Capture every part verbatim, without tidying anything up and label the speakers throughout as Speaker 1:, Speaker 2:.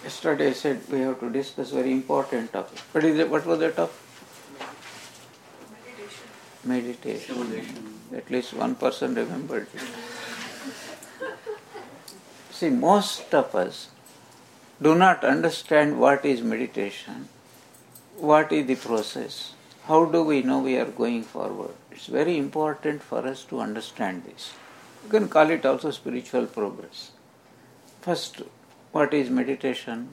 Speaker 1: Yesterday I said we have to discuss very important topic. What is it? What was the topic? Meditation. Meditation. At least one person remembered it. See, most of us do not understand what is meditation, what is the process, how do we know we are going forward. It's very important for us to understand this. You can call it also spiritual progress. First, what is meditation?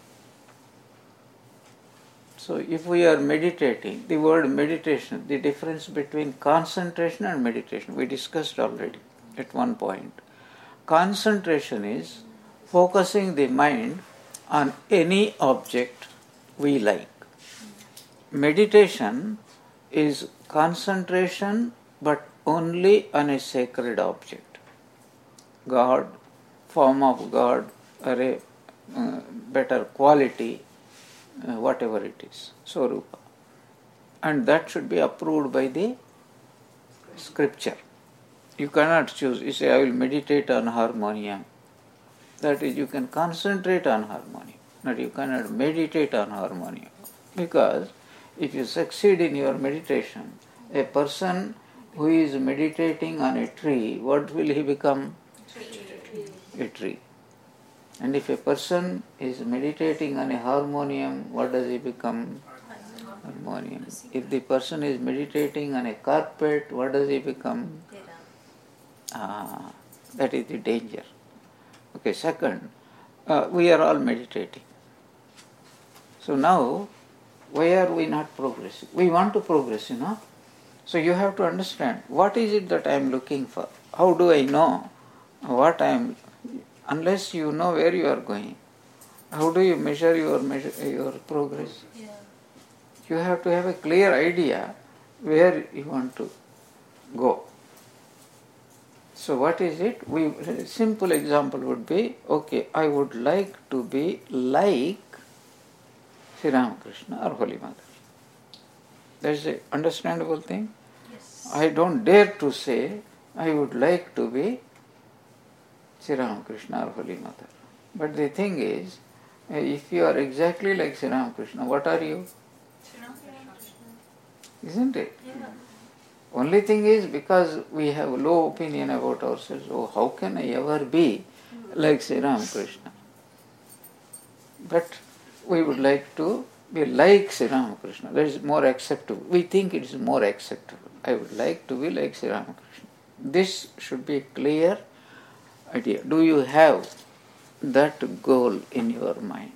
Speaker 1: So if we are meditating, the word meditation, the difference between concentration and meditation, we discussed already at one point. Concentration is focusing the mind on any object we like. Meditation is concentration but only on a sacred object. God, form of God, or a uh, better quality, uh, whatever it is, Swarupa. And that should be approved by the scripture. You cannot choose, you say, I will meditate on harmonium. That is, you can concentrate on harmonium, but you cannot meditate on harmonium. Because if you succeed in your meditation, a person who is meditating on a tree, what will he become? A tree. And if a person is meditating on a harmonium, what does he become? Harmonium. If the person is meditating on a carpet, what does he become? Ah, that is the danger. Okay, second, uh, we are all meditating. So now, why are we not progressing? We want to progress, you know. So you have to understand, what is it that I am looking for? How do I know what I am, unless you know where you are going? How do you measure your measure, your progress? Yeah. You have to have a clear idea where you want to go. So what is it? We a simple example would be, okay, I would like to be like Sri Ramakrishna or Holy Mother. That is an understandable thing. Yes. I don't dare to say I would like to be Sri Ramakrishna or Holy Mother. But the thing is, if you are exactly like Sri Ramakrishna, what are you? Sri Ramakrishna. Isn't it? Yeah. Only thing is, because we have low opinion about ourselves, oh, how can I ever be like Sri Ramakrishna? But we would like to be like Sri Ramakrishna. That is more acceptable. We think it is more acceptable. I would like to be like Sri Ramakrishna. This should be a clear idea. Do you have that goal in your mind?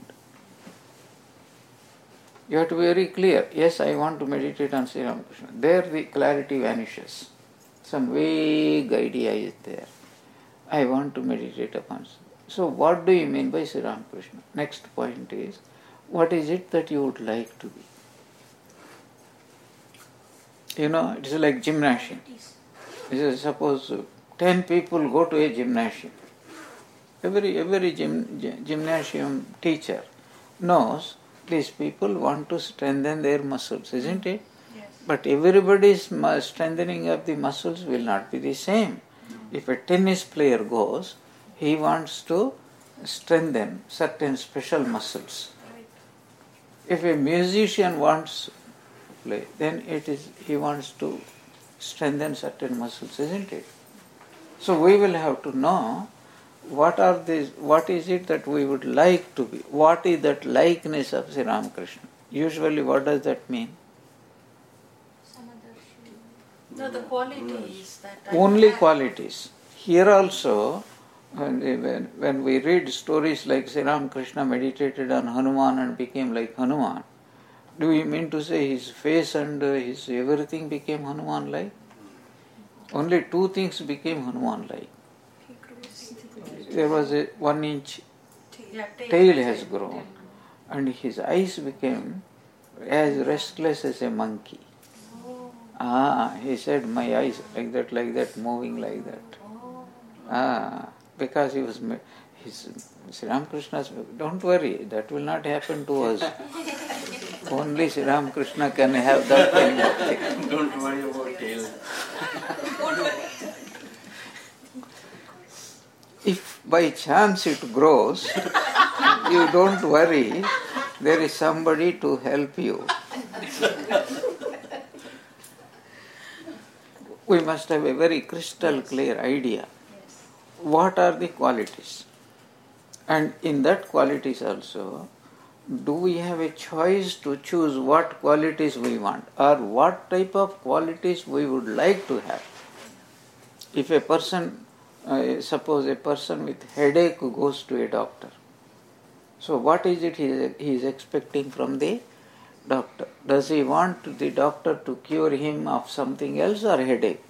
Speaker 1: You have to be very clear. Yes, I want to meditate on Sri Ramakrishna. There the clarity vanishes. Some vague idea is there. I want to meditate upon. So what do you mean by Sri Ramakrishna? Next point is, what is it that you would like to be? You know, it is like gymnasium. Suppose ten people go to a gymnasium. Every, every gym, gymnasium teacher knows these people want to strengthen their muscles, isn't it? Yes. But everybody's strengthening of the muscles will not be the same. No. If a tennis player goes, he wants to strengthen certain special muscles. Right. If a musician wants to play, then it is he wants to strengthen certain muscles, isn't it? So we will have to know what are these, what is it that we would like to be? What is that likeness of Sri Ramakrishna? Usually what does that mean?
Speaker 2: No, the qualities that I
Speaker 1: Only qualities. Here also, when, when, when we read stories like Sri Ramakrishna meditated on Hanuman and became like Hanuman, do we mean to say his face and his everything became Hanuman-like? Only two things became Hanuman-like. There was a one inch yeah, tail, tail has grown, and his eyes became as restless as a monkey. Oh. Ah, he said, my eyes like that, like that, moving like that. Oh. Ah, because he was, his Sri Ramakrishna's, don't worry, that will not happen to us. Only Sri Ramakrishna can have that kind of thing.
Speaker 3: Don't worry about tail.
Speaker 1: If by chance it grows, you don't worry, there is somebody to help you. We must have a very crystal yes. clear idea. Yes. What are the qualities? And in that qualities also, do we have a choice to choose what qualities we want or what type of qualities we would like to have? If a person, uh, suppose a person with headache goes to a doctor, so what is it he is, he is expecting from the doctor? Does he want the doctor to cure him of something else or headache?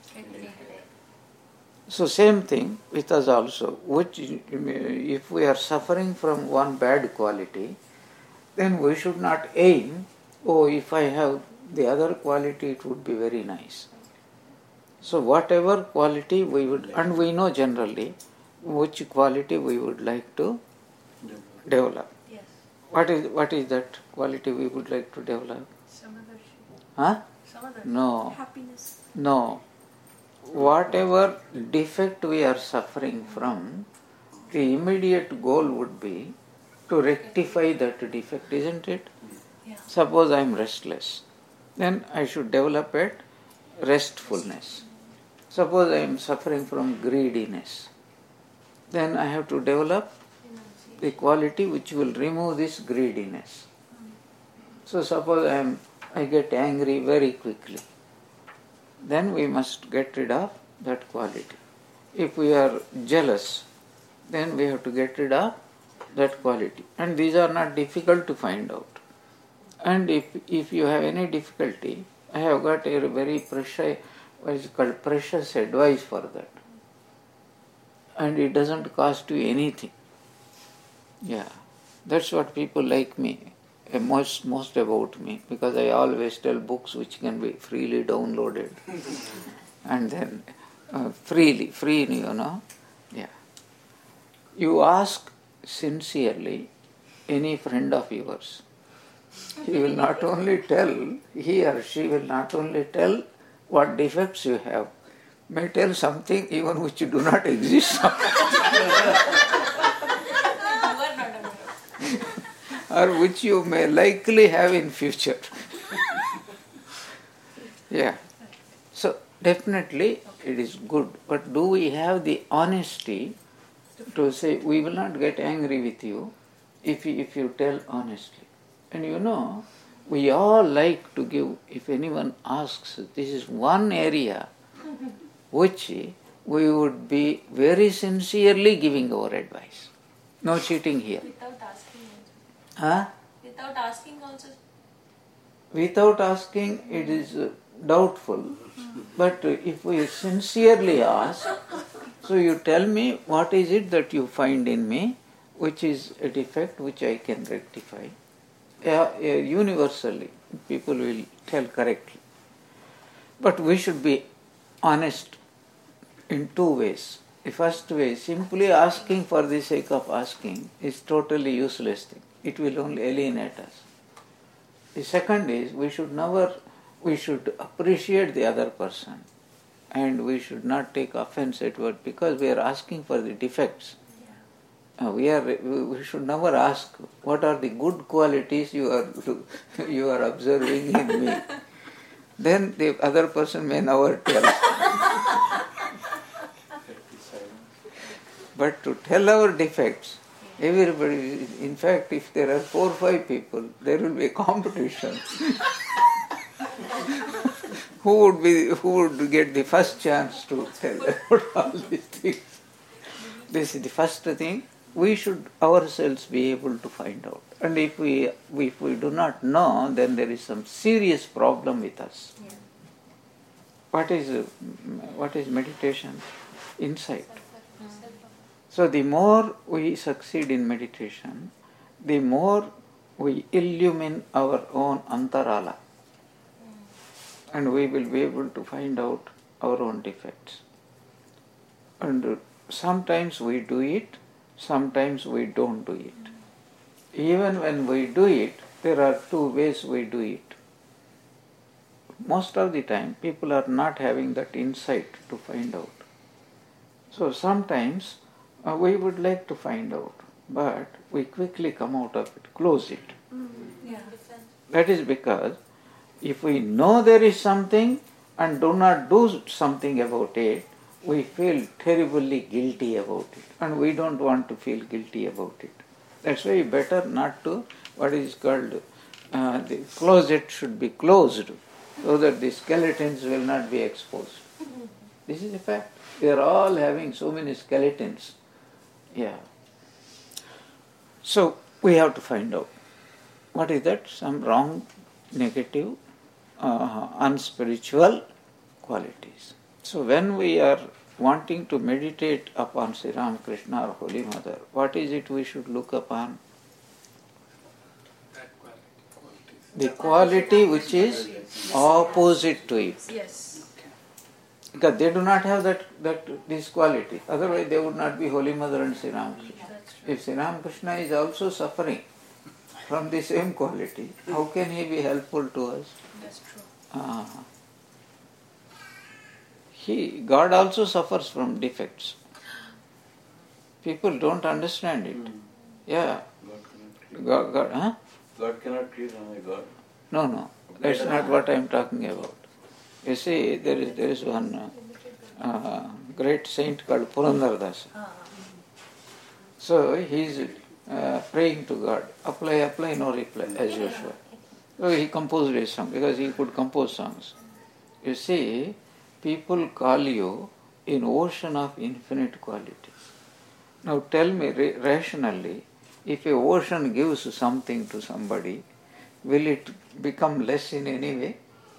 Speaker 1: So same thing with us also. Which, if we are suffering from one bad quality, then we should not aim, oh, if I have the other quality, it would be very nice. So whatever quality we would, and we know generally which quality we would like to develop.
Speaker 2: Yes.
Speaker 1: What is what is that quality we would like to develop?
Speaker 2: Samadharshi.
Speaker 1: Huh?
Speaker 2: Samadharshi.
Speaker 1: No.
Speaker 2: Happiness.
Speaker 1: No. Whatever defect we are suffering from, the immediate goal would be to rectify that defect, isn't it?
Speaker 2: Yeah.
Speaker 1: Suppose I am restless, then I should develop it restfulness. Suppose I am suffering from greediness, then I have to develop the quality which will remove this greediness. So suppose I am I get angry very quickly, then we must get rid of that quality. If we are jealous, then we have to get rid of that quality. And these are not difficult to find out. And if if you have any difficulty, I have got a very precious, what is called precious advice for that. And it doesn't cost you anything. Yeah, that's what people like me, most most about me, because I always tell books which can be freely downloaded, and then uh, freely, free, you know. Yeah. You ask sincerely any friend of yours, he will not only tell, he or she will not only tell what defects you have, may tell something even which do not exist. Or which you may likely have in future. Yeah. So definitely it is good. But do we have the honesty to say, we will not get angry with you if you, if you tell honestly? And you know, we all like to give, if anyone asks, this is one area which we would be very sincerely giving our advice. No cheating here.
Speaker 2: Without asking also.
Speaker 1: Huh?
Speaker 2: Without asking also.
Speaker 1: Without asking, it is uh, doubtful. But uh, if we sincerely ask, so you tell me what is it that you find in me, which is a defect which I can rectify. Uh, uh, universally, people will tell correctly. But we should be honest in two ways. The first way, simply asking for the sake of asking is totally useless thing. It will only alienate us. The second is, we should never, we should appreciate the other person, and we should not take offense at what, because we are asking for the defects. Uh, we are. We should never ask what are the good qualities you are you are observing in me. Then the other person may never tell. But to tell our defects, everybody. In fact, if there are four or five people, there will be a competition. Who would be? Who would get the first chance to tell about all these things? This is the first thing. We should ourselves be able to find out. And if we if we do not know, then there is some serious problem with us. Yeah. What is what is meditation? Insight. So the more we succeed in meditation, the more we illumine our own antarala. And we will be able to find out our own defects. And sometimes we do it, sometimes we don't do it. Even when we do it, there are two ways we do it. Most of the time, people are not having that insight to find out. So sometimes uh, we would like to find out but we quickly come out of it, close it.
Speaker 2: Yeah.
Speaker 1: That is because if we know there is something and do not do something about it, we feel terribly guilty about it, and we don't want to feel guilty about it. That's why better not to, what is called, uh, the closet should be closed so that the skeletons will not be exposed. This is a fact. We are all having so many skeletons. Yeah. So we have to find out what is that, some wrong, negative, uh, unspiritual qualities. So when we are wanting to meditate upon Sri Ramakrishna or Holy Mother, what is it we should look upon?
Speaker 3: That quality.
Speaker 1: The quality which is opposite to it.
Speaker 2: Yes.
Speaker 1: Because they do not have that, that this quality. Otherwise they would not be Holy Mother and Sri Ramakrishna.
Speaker 2: That's true.
Speaker 1: If Sri Ramakrishna is also suffering from the same quality, how can he be helpful to us?
Speaker 2: That's true.
Speaker 1: Uh, he, God also suffers from defects. People don't understand it. Yeah.
Speaker 4: God cannot create.
Speaker 1: God, God, huh?
Speaker 4: God cannot create another God.
Speaker 1: No, no. That's not what I am talking about. You see, there is there is one uh, uh, great saint called Purandaradasa.
Speaker 2: Ah.
Speaker 1: So he is uh, praying to God. Apply, apply, no reply, as usual. So he composed a song because he could compose songs. You see, people call you in ocean of infinite qualities. Now tell me ra- rationally, if a ocean gives something to somebody, will it become less in any way?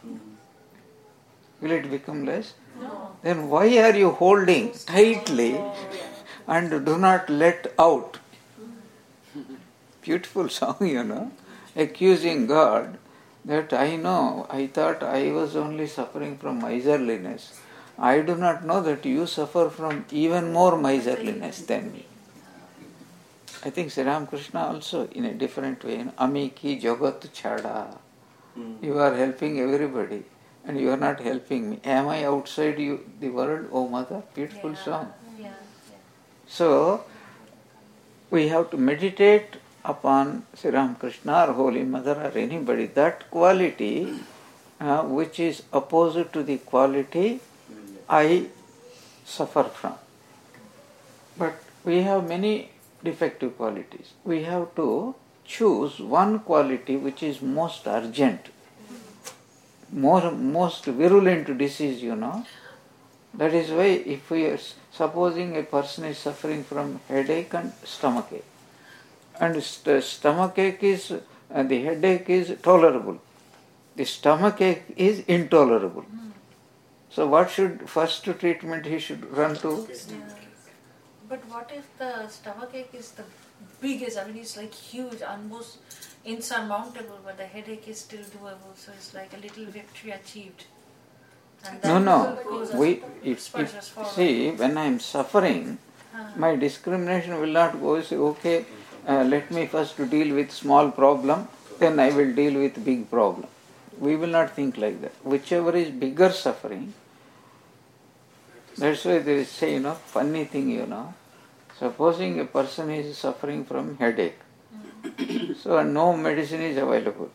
Speaker 1: Will it become less?
Speaker 2: No.
Speaker 1: Then why are you holding tightly and do not let out? Beautiful song, you know, accusing God that I know, I thought I was only suffering from miserliness. I do not know that you suffer from even more miserliness than me. I think Sri Ramakrishna also in a different way, Amiki Jagat Chada. You are helping everybody and you are not helping me. Am I outside you, the world, oh Mother? Beautiful
Speaker 2: Yeah.
Speaker 1: song.
Speaker 2: Yeah. Yeah.
Speaker 1: So, we have to meditate upon Sri Ramakrishna or Holy Mother or anybody, that quality uh, which is opposite to the quality I suffer from. But we have many defective qualities. We have to choose one quality which is most urgent, more, most virulent disease, you know. That is why if we are supposing a person is suffering from headache and stomachache, and st- stomachache is, uh, the headache is tolerable, the stomachache is intolerable. So what should first treatment he should run to?
Speaker 2: Yeah. But what if the stomachache is the biggest? I mean, it's like huge, almost insurmountable, but the headache is still doable. So it's like a little victory achieved. And
Speaker 1: No,
Speaker 2: then
Speaker 1: no.
Speaker 2: goes
Speaker 1: We,
Speaker 2: us-
Speaker 1: if,
Speaker 2: spurs us
Speaker 1: if,
Speaker 2: forward.
Speaker 1: see, when I am suffering,
Speaker 2: Ah.
Speaker 1: my discrimination will not go say, okay, uh, let me first deal with small problem, then I will deal with big problem. We will not think like that. Whichever is bigger suffering, that's why there is say, you know, funny thing, you know, supposing a person is suffering from headache, so and no medicine is available.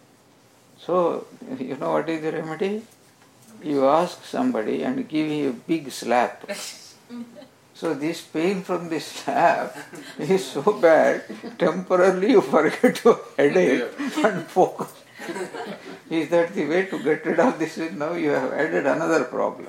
Speaker 1: So, you know what is the remedy? You ask somebody and give him a big slap. So this pain from the slap is so bad, temporarily you forget your headache and focus. Is that the way to get rid of this? Now you have added another problem.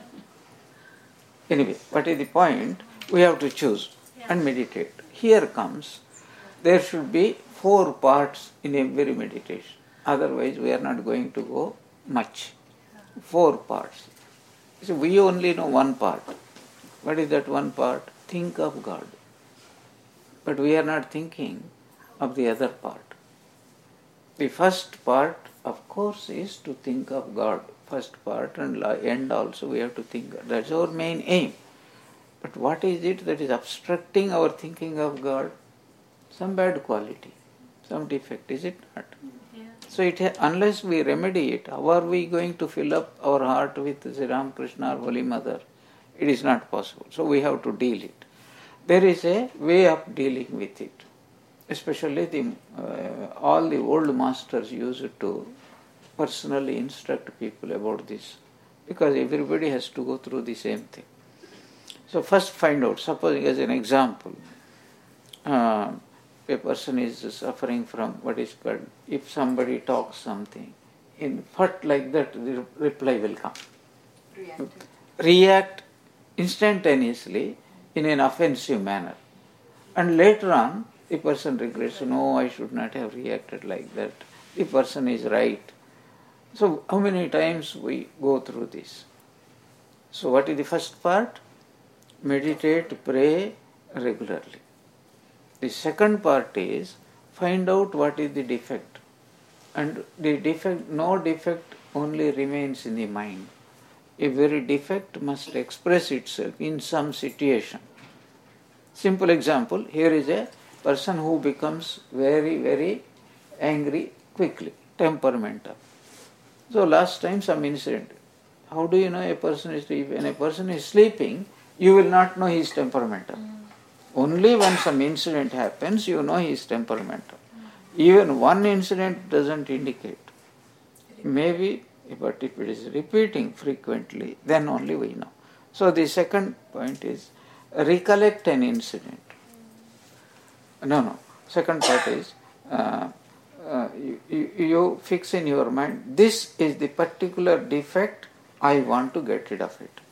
Speaker 1: Anyway, what is the point? We have to choose and meditate. Here comes, there should be four parts in every meditation. Otherwise we are not going to go much. Four parts. So we only know one part. What is that one part? Think of God. But we are not thinking of the other part. The first part, of course, is to think of God. First part and end also we have to think. That's our main aim. But what is it that is obstructing our thinking of God? Some bad quality, some defect, is it not?
Speaker 2: Yeah.
Speaker 1: So it ha- unless we remedy it, how are we going to fill up our heart with Sri Ramakrishna or Holy Mother? It is not possible. So we have to deal it. there is a way of dealing with it. Especially the uh, all the old masters used to personally instruct people about this, because everybody has to go through the same thing. So first find out, supposing as an example, uh, a person is suffering from what is called, if somebody talks something, in fat like that, the reply will come.
Speaker 2: Reactive.
Speaker 1: React instantaneously in an offensive manner. And later on, the person regrets, no, I should not have reacted like that. The person is right. So how many times we go through this? So what is the first part? Meditate, pray regularly. The second part is find out what is the defect. And the defect, no defect only remains in the mind. A very defect must express itself in some situation. Simple example, here is a person who becomes very, very angry quickly, temperamental. So last time some incident. How do you know a person is sleeping? When a person is sleeping, you will not know he is temperamental. Mm. Only when some incident happens, you know he is temperamental. Mm. Even one incident doesn't indicate. Maybe, but if it is repeating frequently, then only we know. So the second point is recollect an incident. No, no. Second part is uh, uh, you, you, you fix in your mind, this is the particular defect, I want to get rid of it.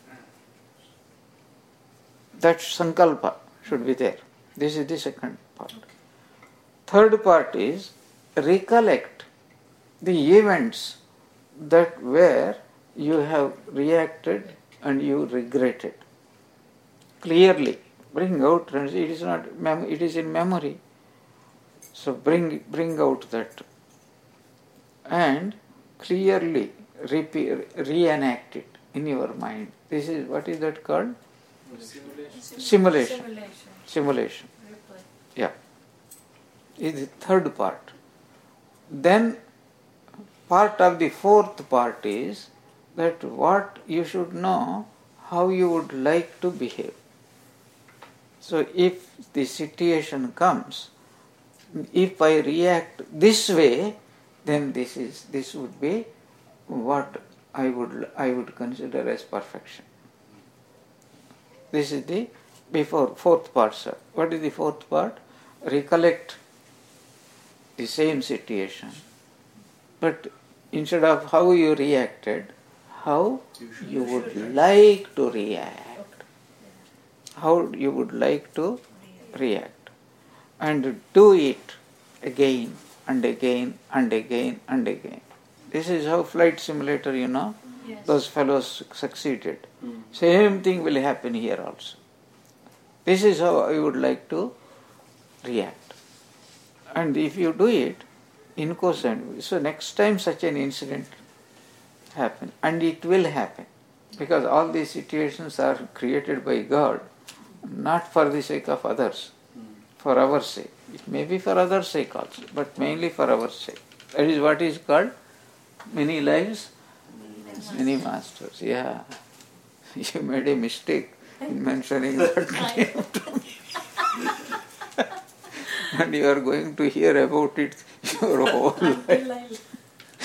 Speaker 1: That sankalpa should be there. This is the second part. Third part is recollect the events that where you have reacted and you regretted. Clearly bring out, it is not, it is in memory. So bring bring out that and clearly repeat, reenact it in your mind. This is, what is that called?
Speaker 4: Simulation.
Speaker 1: Simulation.
Speaker 2: Simulation.
Speaker 1: Simulation.
Speaker 2: Replay.
Speaker 1: Yeah. Is the third part. Then part of the fourth part is that what you should know, how you would like to behave. So if the situation comes, if I react this way, then this is this would be what I would I would consider as perfection. This is the before fourth part, sir. What is the fourth part? Recollect the same situation, but instead of how you reacted, how you would like to react. How you would like to react. And do it again and again and again and again. This is how flight simulator, you know,
Speaker 2: Yes.
Speaker 1: those fellows succeeded.
Speaker 4: Mm.
Speaker 1: Same thing will happen here also. This is how I would like to react. And if you do it in cosine, so next time such an incident happen, and it will happen, because all these situations are created by God, not for the sake of others, for our sake. It may be for others' sake also, but mainly for our sake. That is what is called many lives, many masters. Yeah, you made a mistake in mentioning that name to me. And you are going to hear about it your whole life.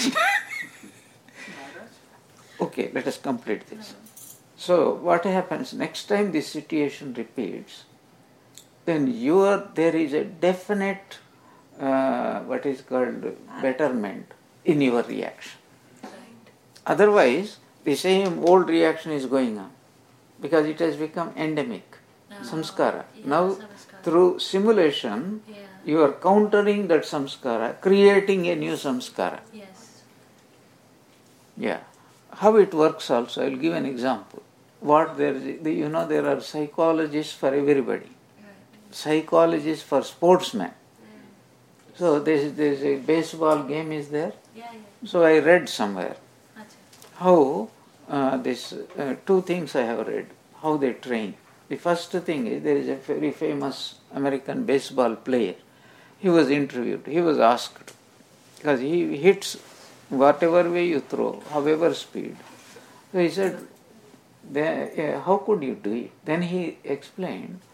Speaker 1: Okay, let us complete this. So what happens next time this situation repeats, then you are, there is a definite uh, what is called betterment in your reaction.
Speaker 2: Right.
Speaker 1: Otherwise, the same old reaction is going on because it has become endemic,
Speaker 2: No.
Speaker 1: samskara.
Speaker 2: Yeah,
Speaker 1: Now,
Speaker 2: samskara.
Speaker 1: through simulation,
Speaker 2: Yeah.
Speaker 1: you are countering that samskara, creating a new samskara.
Speaker 2: Yes.
Speaker 1: Yeah. How it works also, I will give an example. What there is, you know, there are psychologists for everybody.
Speaker 2: Right.
Speaker 1: Psychologists for sportsmen.
Speaker 2: Yeah.
Speaker 1: So there is, there is a baseball game is there.
Speaker 2: Yeah, yeah.
Speaker 1: So I read somewhere
Speaker 2: Achha.
Speaker 1: how uh, this uh, two things I have read, how they train. The first thing is there is a very famous American baseball player. He was interviewed. He was asked because he hits whatever way you throw, however speed. So he said, then, uh, how could you do it? Then he explained,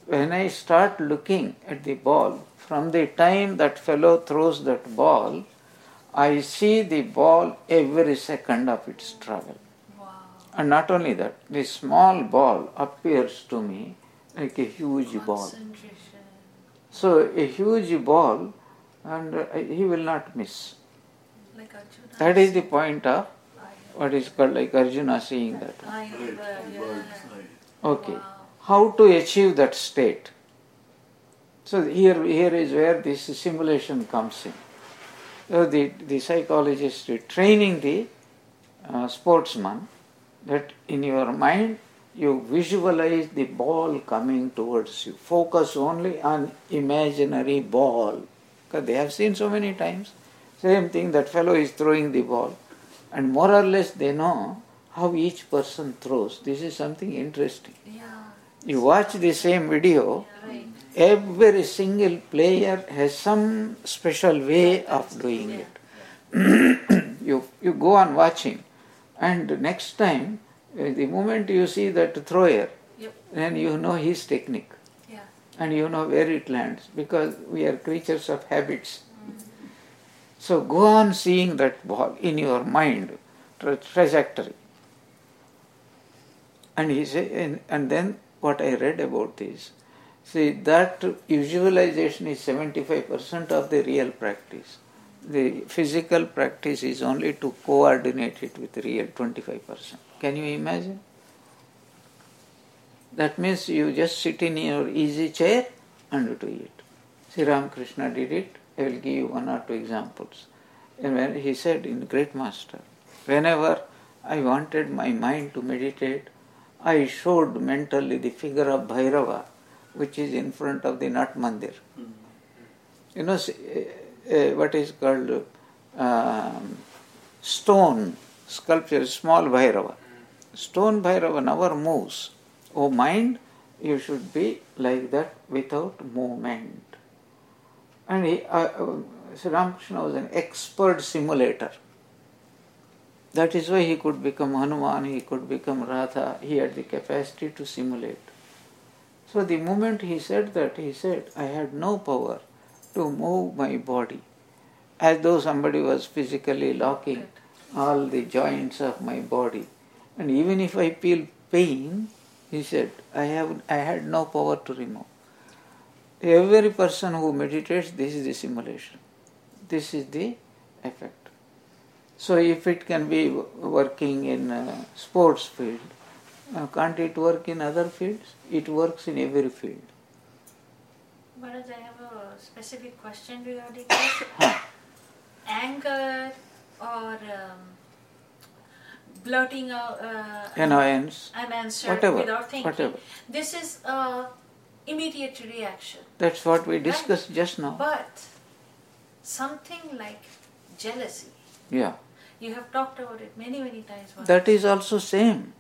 Speaker 1: when I start looking at the ball, from the time that fellow throws that ball, I see the ball every second of its travel.
Speaker 2: Wow.
Speaker 1: And not only that, the small ball appears to me like a huge ball.
Speaker 2: Concentration.
Speaker 1: So a huge ball, and uh, he will not miss.
Speaker 2: Like Arjuna.
Speaker 1: That is the point of
Speaker 2: I-
Speaker 1: what is called like Arjuna seeing that.
Speaker 2: I know,
Speaker 4: Right,
Speaker 2: but,
Speaker 4: bird's
Speaker 2: yeah.
Speaker 4: eye.
Speaker 1: Okay.
Speaker 2: Wow.
Speaker 1: How to achieve that state? So here, here is where this simulation comes in. So the, the psychologist is training the uh, sportsman that in your mind you visualize the ball coming towards you. Focus only on imaginary ball. Because they have seen so many times. Same thing, that fellow is throwing the ball. And more or less they know how each person throws. This is something interesting.
Speaker 2: Yeah.
Speaker 1: You watch the same video,
Speaker 2: Right.
Speaker 1: every single player has some special way of doing
Speaker 2: Yeah.
Speaker 1: it. you, you go on watching, and next time, uh, the moment you see that thrower,
Speaker 2: Yep.
Speaker 1: then you know his technique,
Speaker 2: Yeah.
Speaker 1: and you know where it lands, because we are creatures of habits. So go on seeing that ball in your mind, tra- trajectory. And he say, and, and then what I read about this, see that visualization is seventy-five percent of the real practice. The physical practice is only to coordinate it with real twenty-five percent. Can you imagine? That means you just sit in your easy chair and do it. Sri Ramakrishna did it. I will give you one or two examples. And when he said in Great Master, whenever I wanted my mind to meditate, I showed mentally the figure of Bhairava, which is in front of the Nat Mandir. You know, uh, uh, what is called um, stone sculpture, small Bhairava. Stone Bhairava never moves. Oh mind, you should be like that without movement. And he, uh, uh, Sri Ramakrishna was an expert simulator. That is why he could become Hanuman, he could become Radha, he had the capacity to simulate. So the moment he said that, he said, I had no power to move my body, as though somebody was physically locking all the joints of my body. And even if I feel pain, he said, I have I had no power to remove. Every person who meditates, this is the simulation. This is the effect. So if it can be working in a sports field, uh, can't it work in other fields? It works in every field.
Speaker 2: Maharaj, I have a specific question regarding this. Anger or um, blurting out uh,
Speaker 1: Annoyance,
Speaker 2: an answer
Speaker 1: whatever,
Speaker 2: without thinking.
Speaker 1: whatever.
Speaker 2: This is uh, immediate reaction.
Speaker 1: That's what we discussed just now.
Speaker 2: But something like jealousy,
Speaker 1: Yeah.
Speaker 2: you have talked about it many, many times. Maharaj.
Speaker 1: That is also same.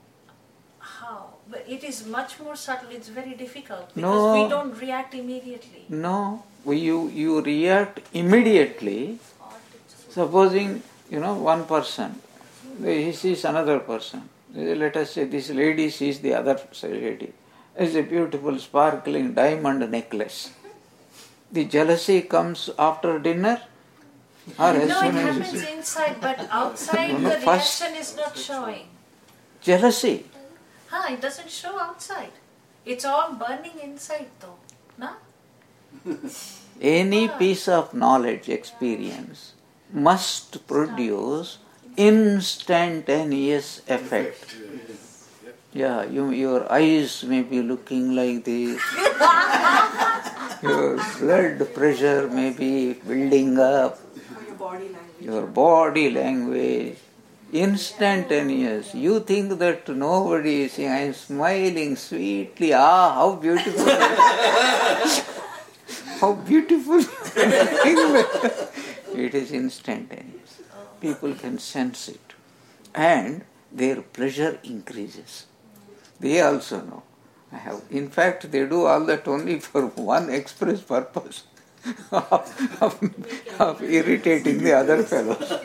Speaker 2: How? But it is much more subtle. It's very difficult because
Speaker 1: No.
Speaker 2: we don't react immediately.
Speaker 1: No, you, you react immediately. Supposing, you know, one person, he sees another person. Let us say this lady sees the other lady. It's a beautiful sparkling diamond necklace. The jealousy comes after dinner? Or as
Speaker 2: No, it
Speaker 1: soon as
Speaker 2: happens inside, but outside
Speaker 1: No, no,
Speaker 2: the
Speaker 1: first-
Speaker 2: reaction is not showing.
Speaker 1: jealousy.
Speaker 2: Huh, it doesn't show outside. It's all burning inside though. No?
Speaker 1: Any piece of knowledge, experience must produce instantaneous effect. Yeah, you, your eyes may be looking like this. Your blood pressure may be building up.
Speaker 3: Your body language.
Speaker 1: Your body language, instantaneous. You think that nobody is saying, I am smiling sweetly. Ah, how beautiful. How beautiful. It is instantaneous. People can sense it. And their pleasure increases. They also know. I have, in fact, they do all that only for one express purpose. of, of, of irritating the other fellows.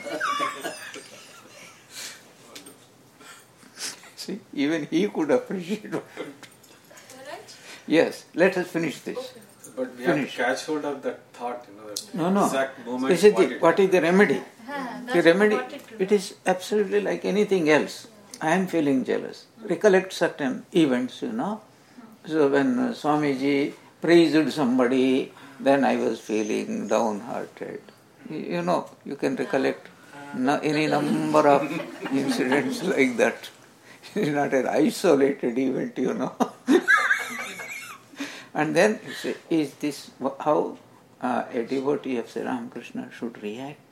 Speaker 1: See, even he could appreciate what.
Speaker 2: Right?
Speaker 1: Yes, let us finish this.
Speaker 2: Okay.
Speaker 3: But we
Speaker 1: Finish.
Speaker 3: have to catch hold of that thought, you know, that
Speaker 1: No, no.
Speaker 3: exact moment.
Speaker 1: This is
Speaker 3: what
Speaker 1: the,
Speaker 3: it
Speaker 1: what is the
Speaker 3: happened.
Speaker 1: remedy?
Speaker 2: Ah,
Speaker 1: The
Speaker 2: that's
Speaker 1: remedy,
Speaker 2: what it
Speaker 1: it is absolutely like anything else. I am feeling jealous. Recollect certain events, you know. So when uh, Swamiji praised somebody, then I was feeling downhearted. You you know, you can recollect no, any number of incidents like that. It is not an isolated event, you know. And then you say, is this how uh, a devotee of Sri Ramakrishna should react?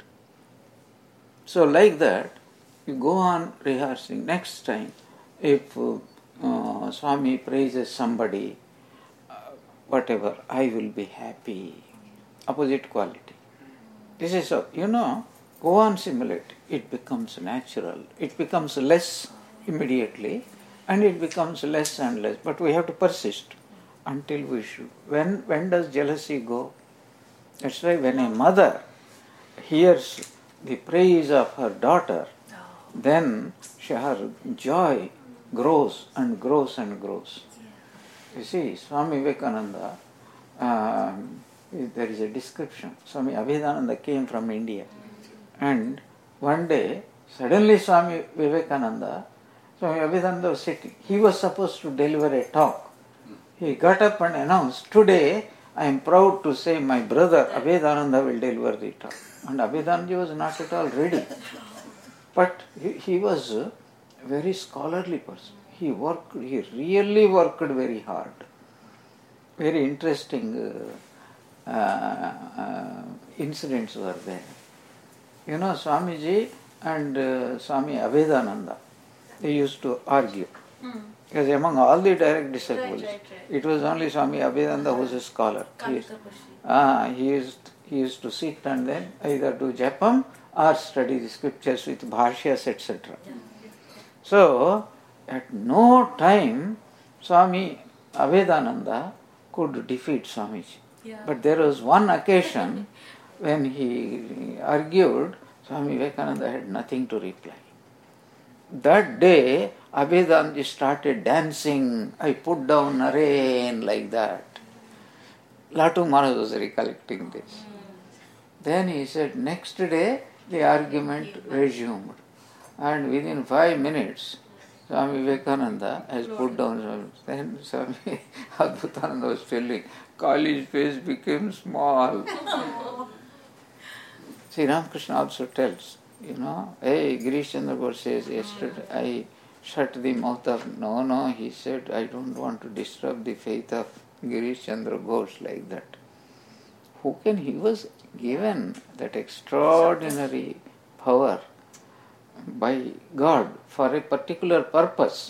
Speaker 1: So like that, you go on rehearsing. Next time, if uh, uh, Swami praises somebody, uh, whatever, I will be happy. Opposite quality. This is, a, you know, go on simulate. It becomes natural. It becomes less immediately and it becomes less and less. But we have to persist until we should. When, when does jealousy go? That's why when a mother hears the praise of her daughter, then she, her joy grows and grows and grows. You see, Swami Vivekananda, um, there is a description. Swami Abhedananda came from India. And one day, suddenly Swami Vivekananda, Swami Abhedananda was sitting. He was supposed to deliver a talk. He got up and announced, today I am proud to say my brother Abhedananda will deliver the talk. And Abhedananda was not at all ready. But he, he was a very scholarly person. He worked, he really worked very hard. Very interesting uh, uh, uh, incidents were there. You know, Swamiji and uh, Swami Abhedananda, they used to argue.
Speaker 2: Hmm.
Speaker 1: Because among all the direct disciples,
Speaker 2: Right, right, right.
Speaker 1: it was only Swami Abhedananda who was a scholar. He,
Speaker 2: Kalkakushi.
Speaker 1: ah, he, used, he used to sit and then either do japam or study the scriptures with bhashyas, et cetera. So, at no time Swami Abhedananda could defeat Swamiji.
Speaker 2: Yeah.
Speaker 1: But there was one occasion when he argued, Swami Vivekananda had nothing to reply. That day, Abhedananda started dancing. I put down Naren like that. Latu Maharaj was recollecting this. Then he said, next day, the argument resumed. And within five minutes, Swami Vivekananda has put down Swami. Then Swami Adbhutananda was telling, Kali's face became small. Sri Ramakrishna also tells, you know, hey, Girish Chandra Ghosh says, yesterday I shut the mouth of, no, no, he said, I don't want to disturb the faith of Girish Chandra Ghosh like that. Who can, he was given that extraordinary power by God for a particular purpose.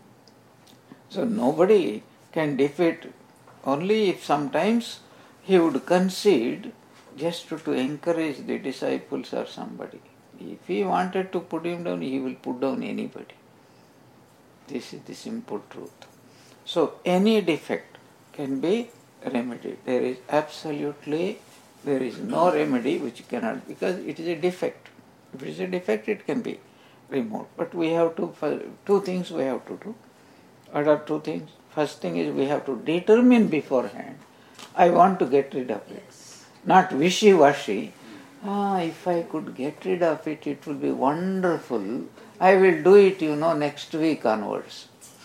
Speaker 1: So nobody can defeat, only if sometimes he would concede just to, to encourage the disciples or somebody. If he wanted to put him down, he will put down anybody. This is the simple truth. So any defect can be remedied. There is absolutely, there is no remedy which cannot, because it is a defect. If it is a defect, it can be removed. But we have to, two things we have to do. What are two things? First thing is we have to determine beforehand, I want to get rid of it. Not wishy-washy. Ah, if I could get rid of it, it will be wonderful. I will do it, you know, next week onwards.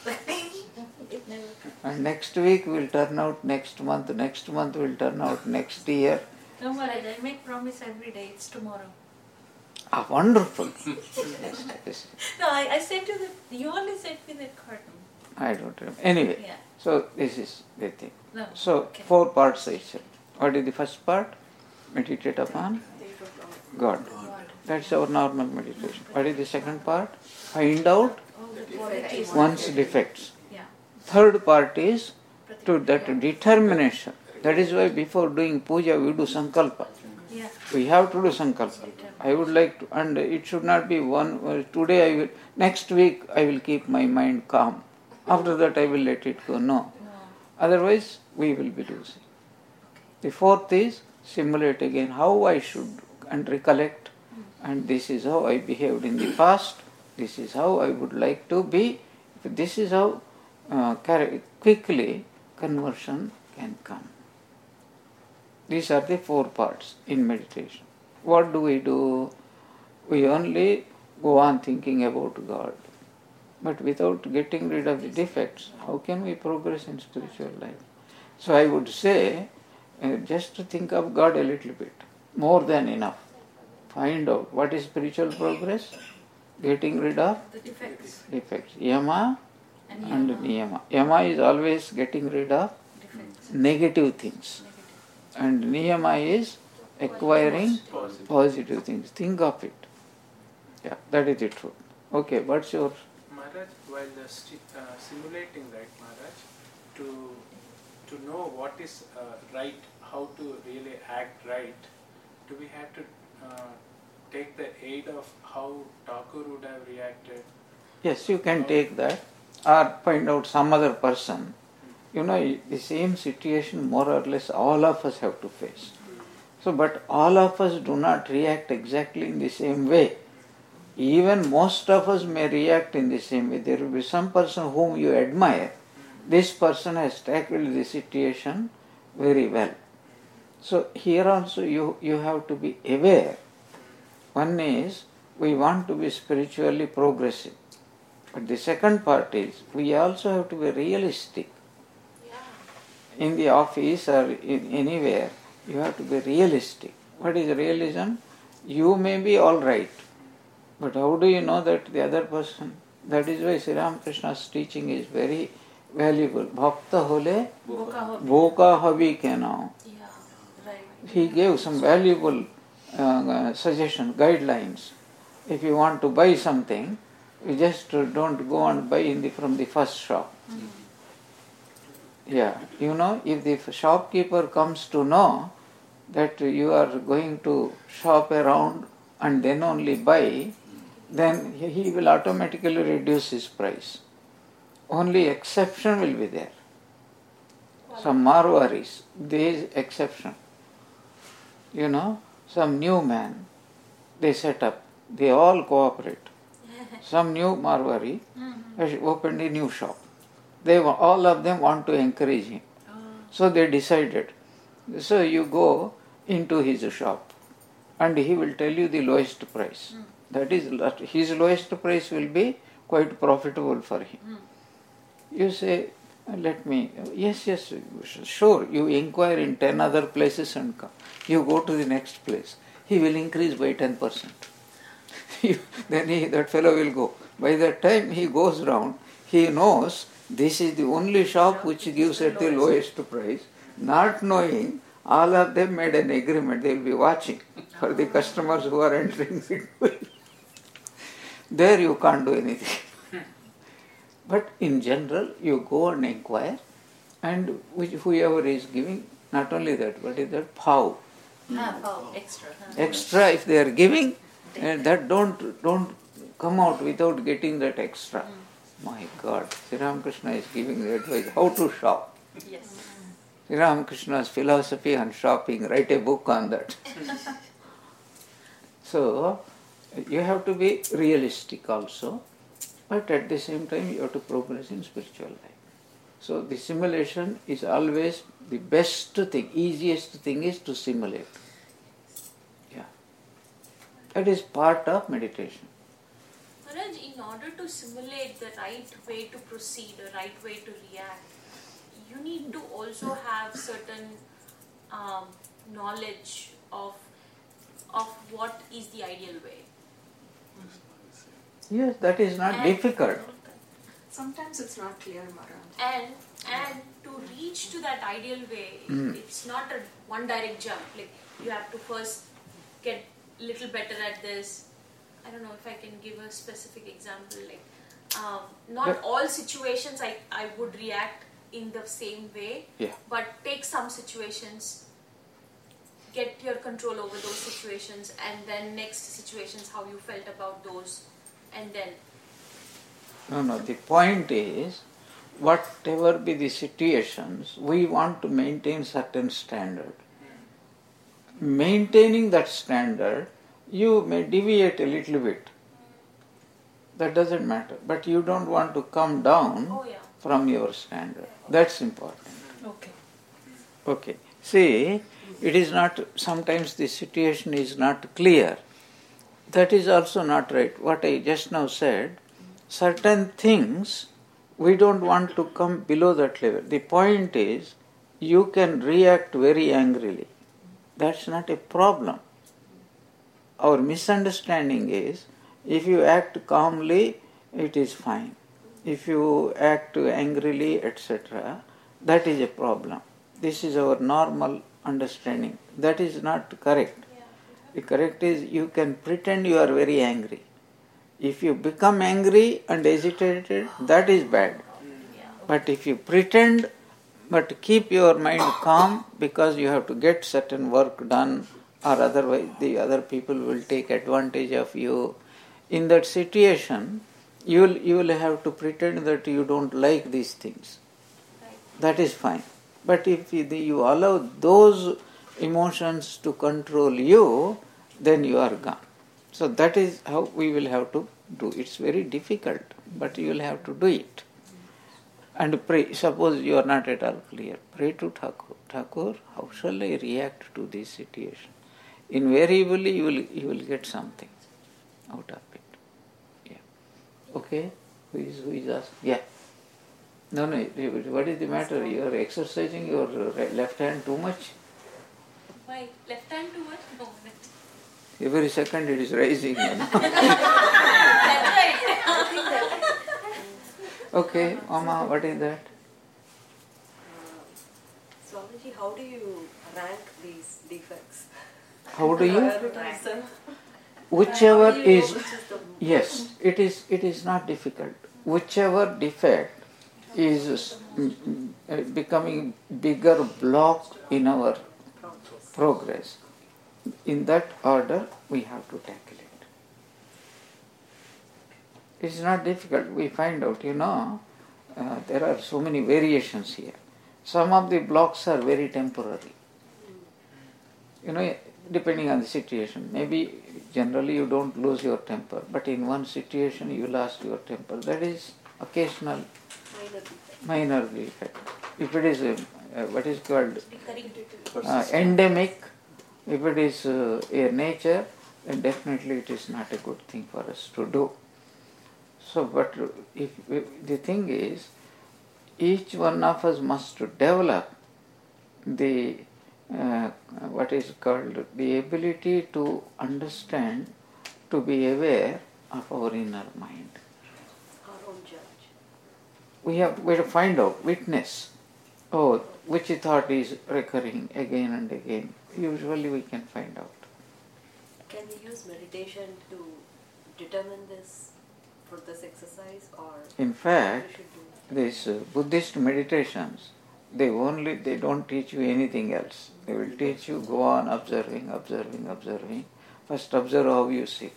Speaker 2: It never
Speaker 1: And next week will turn out next month, next month will turn out next year.
Speaker 2: No, Maharaj, I make promise every day, it's tomorrow.
Speaker 1: Ah, wonderful. Yes, yes.
Speaker 2: No, I, I sent you the, you only sent me that carton.
Speaker 1: I don't remember. Anyway,
Speaker 2: Yeah.
Speaker 1: so this is the thing.
Speaker 2: No.
Speaker 1: So,
Speaker 2: okay.
Speaker 1: four parts I said. What is the first part? Meditate upon God. That's our normal meditation. What is the second part? Find out
Speaker 2: All the qualities.
Speaker 1: one's defects.
Speaker 2: Yeah.
Speaker 1: Third part is to that determination. That is why before doing puja we do sankalpa.
Speaker 2: Yeah.
Speaker 1: We have to do sankalpa. I would like to, and it should not be one, uh, today I will, next week I will keep my mind calm. After that I will let it go. No.
Speaker 2: No.
Speaker 1: Otherwise we will be losing. The fourth is simulate again how I should and recollect, and this is how I behaved in the past, this is how I would like to be, this is how uh, quickly conversion can come. These are the four parts in meditation. What do we do? We only go on thinking about God. But without getting rid of the defects, how can we progress in spiritual life? So I would say, uh, just to think of God a little bit, more than enough. Find out what is spiritual progress, getting rid of
Speaker 2: The defects.
Speaker 1: defects. Yama
Speaker 2: And
Speaker 1: and
Speaker 2: yama.
Speaker 1: niyama. Yama is always getting rid of
Speaker 2: Defects.
Speaker 1: negative things.
Speaker 2: Negative.
Speaker 1: And niyama is acquiring
Speaker 3: Positive.
Speaker 1: positive things. Think of it. Yeah, that is the truth. Okay, what's your...
Speaker 5: Maharaj, while uh, sti- uh, simulating, right, Maharaj, to to know what is uh, right, how to really act right, do we have to uh, take the aid of how Thakur would have reacted?
Speaker 1: Yes, you can take that or find out some other person. You know, the same situation more or less all of us have to face. So, but all of us do not react exactly in the same way. Even most of us may react in the same way. There will be some person whom you admire. This person has tackled the situation very well. So here also you, you have to be aware. One is, we want to be spiritually progressive. But the second part is, we also have to be realistic. In the office or in anywhere, you have to be realistic. What is realism? You may be all right. But how do you know that the other person? That is why Sri Ramakrishna's teaching is very valuable. Bhakta hole
Speaker 2: Boka hobi.
Speaker 1: boka habi kena.
Speaker 2: Yeah, right.
Speaker 1: He gave some valuable uh, uh, suggestion, guidelines. If you want to buy something, you just uh, don't go and buy in the, from the first shop. Yeah, you know, if the shopkeeper comes to know that you are going to shop around and then only buy, then he will automatically reduce his price. Only exception will be there. Some Marwaris, there is exception. You know, some new man, they set up, they all cooperate. Some new Marwari has opened a new shop. They wa- all of them want to encourage him. So they decided. So you go into his shop and he will tell you the lowest price. That is, his lowest price will be quite profitable for him. You say, let me, yes, yes, sure, you inquire in ten other places and come. You go to the next place. He will increase by ten percent. Then he, that fellow will go. By the time he goes round, he knows this is the only shop which gives at the lowest price, not knowing all of them made an agreement. They will be watching for the customers who are entering the There you can't do anything. But in general, you go and inquire, and which whoever is giving, not only that, but is that pow.
Speaker 2: Ah, wow, extra. huh?
Speaker 1: Extra, if they are giving, and that don't don't come out without getting that extra. My God, Sri Ramakrishna is giving the advice how to shop.
Speaker 2: Yes.
Speaker 1: Sri Ramakrishna's philosophy on shopping, write a book on that. So, you have to be realistic also, but at the same time you have to progress in spiritual life. So the simulation is always the best thing, easiest thing is to simulate. Yeah. That is part of meditation.
Speaker 6: Maharaj, in order to simulate the right way to proceed, the right way to react, you need to also have certain um, knowledge of of what is the ideal way.
Speaker 1: Yes, that is not
Speaker 6: And-
Speaker 1: difficult.
Speaker 7: Sometimes it's not clear, Maharaj.
Speaker 6: And and to reach to that ideal way,
Speaker 1: Mm.
Speaker 6: it's not a one direct jump. Like you have to first get little better at this. I don't know if I can give a specific example. Like um, not
Speaker 1: But-
Speaker 6: all situations I I would react in the same way.
Speaker 1: Yeah.
Speaker 6: But take some situations, get your control over those situations, and then next situations how you felt about those, and then
Speaker 1: No, no, the point is, whatever be the situations, we want to maintain certain standard. Maintaining that standard, you may deviate a little bit. That doesn't matter. But you don't want to come down
Speaker 6: oh yeah.
Speaker 1: from your standard. That's important.
Speaker 2: Okay.
Speaker 1: Okay. See, it is not, sometimes the situation is not clear. That is also not right. What I just now said, certain things we don't want to come below that level. The point is, you can react very angrily. That's not a problem. Our misunderstanding is, if you act calmly, it is fine. If you act angrily, et cetera, that is a problem. This is our normal understanding. That is not correct. The correct is, you can pretend you are very angry. If you become angry and agitated, that is bad. But if you pretend, but keep your mind calm because you have to get certain work done, or otherwise the other people will take advantage of you. In that situation, you will, you will have to pretend that you don't like these things. That is fine. But if you allow those emotions to control you, then you are gone. So that is how we will have to do. It's very difficult, but you will have to do it. And pray. Suppose you are not at all clear, pray to Thakur. Thakur, how shall I react to this situation? Invariably, you will you will get something out of it. Yeah. Okay. Who is who is asking? Yeah. No, no. What is the matter? You are exercising your left hand too much.
Speaker 6: Why? Left hand too much? No.
Speaker 1: Every second it is rising. You know?
Speaker 6: That's right.
Speaker 1: Okay, Mama, what is that?
Speaker 8: Swamiji, how do you rank these defects?
Speaker 1: How do you?
Speaker 8: Prioritize.
Speaker 1: Whichever
Speaker 8: How do you know
Speaker 1: is,
Speaker 8: which is the
Speaker 1: yes, it is. It is not difficult. Whichever defect is mm, mm, becoming bigger block in our
Speaker 8: progress?
Speaker 1: progress, in that order we have to tackle it. It's not difficult. We find out, you know, uh, there are so many variations here. Some of the blocks are very temporary. You know, depending on the situation. Maybe generally you don't lose your temper, but in one situation you lost your temper. That is occasional
Speaker 8: Minor defect.
Speaker 1: minor defect. If it is uh, uh, what is called
Speaker 6: Recurring.
Speaker 1: uh, endemic, if it is uh, a nature, then definitely it is not a good thing for us to do. So, but if, if the thing is, each one of us must develop the uh, what is called the ability to understand, to be aware of our inner mind.
Speaker 8: Our own judge.
Speaker 1: We have, we have to find out, witness. Oh, which thought is recurring again and again. Usually we can find out.
Speaker 8: Can we use meditation to determine this for this exercise, or
Speaker 1: In fact,
Speaker 8: we should do
Speaker 1: these uh, Buddhist meditations, they only, they don't teach you anything else. They will teach you, go on observing, observing, observing. First observe how you sit.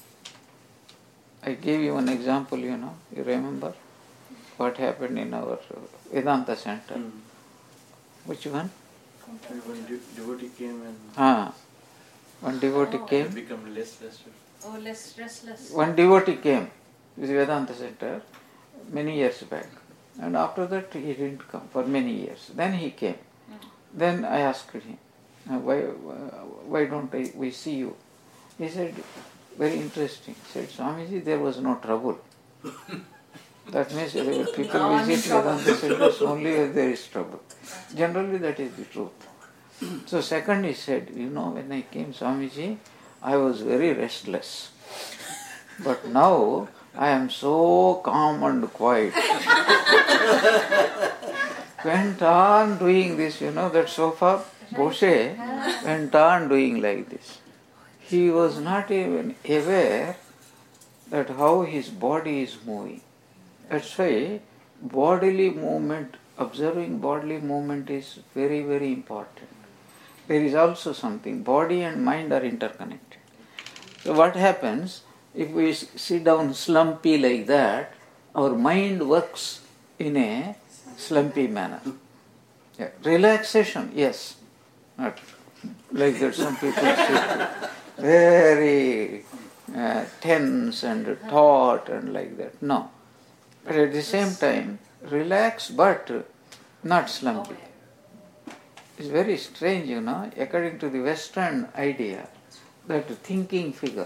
Speaker 1: I gave you one example, you know, you remember what happened in our uh, Vedanta center.
Speaker 4: Mm.
Speaker 1: Which one?
Speaker 4: When de- devotee came and
Speaker 1: Ah, one devotee
Speaker 2: Oh.
Speaker 1: came.
Speaker 4: become less restless.
Speaker 2: Oh, less restless.
Speaker 1: One devotee came to the Vedanta center many years back, and after that he didn't come for many years. Then he came. Then I asked him, "Uh, why, uh, why don't I, we see you?" He said, very interesting. He said, "Swamiji, there was no trouble." That means uh, people
Speaker 2: Now I'm in
Speaker 1: visit
Speaker 2: trouble.
Speaker 1: Vedanta centers only when there is trouble. Generally that is the truth. So second he said, "You know, when I came, Swamiji, I was very restless. But now I am so calm and quiet." Went on doing this, you know, that sofa, Boshe went on doing like this. He was not even aware that how his body is moving. That's why bodily movement, observing bodily movement is very, very important. There is also something, body and mind are interconnected. So what happens, if we sit down slumpy like that, our mind works in a slumpy manner. Yeah. Relaxation, yes. Not like that some people sit very uh, tense and taut and like that. No. But at the same time, relax but not slumpy. It's very strange, you know, according to the Western idea, that thinking figure.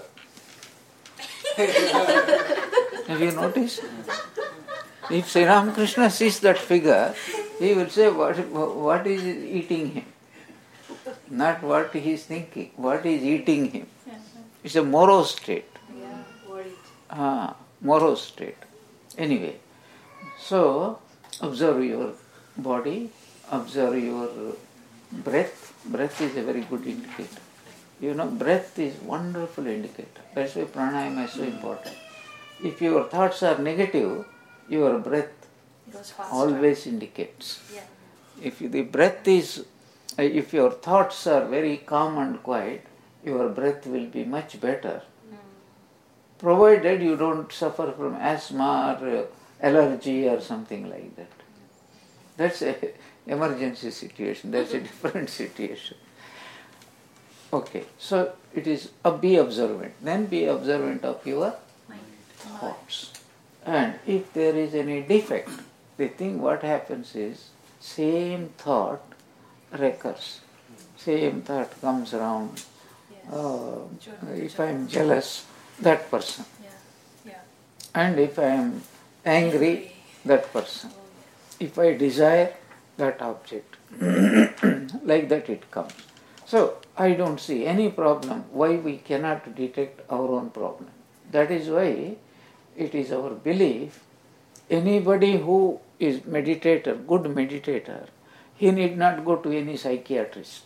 Speaker 1: Have you noticed? If Sri Ramakrishna sees that figure, he will say, what, what is eating him? Not what he is thinking, what is eating him. It's a morose state.
Speaker 8: Yeah, worried.
Speaker 1: Ah, morose state. Anyway, so observe your body, observe your breath. Breath is a very good indicator. You know, breath is wonderful indicator. That's why pranayama is so important. If your thoughts are negative, your breath
Speaker 2: Goes faster.
Speaker 1: always indicates.
Speaker 2: Yeah.
Speaker 1: If the breath is, if your thoughts are very calm and quiet, your breath will be much better. Provided you don't suffer from asthma or uh, allergy or something like that. That's a emergency situation. That's a different situation. Okay, so it is uh, be observant. Then be observant of your thoughts. And if there is any defect, the thing what happens is same thought recurs. Same thought comes around.
Speaker 2: Yes.
Speaker 1: Uh,
Speaker 2: Sure.
Speaker 1: if I am jealous, that person.
Speaker 2: Yeah. Yeah.
Speaker 1: And if I am angry, that person. If I desire, that object. Like that it comes. So, I don't see any problem why we cannot detect our own problem. That is why it is our belief, anybody who is meditator, good meditator, he need not go to any psychiatrist.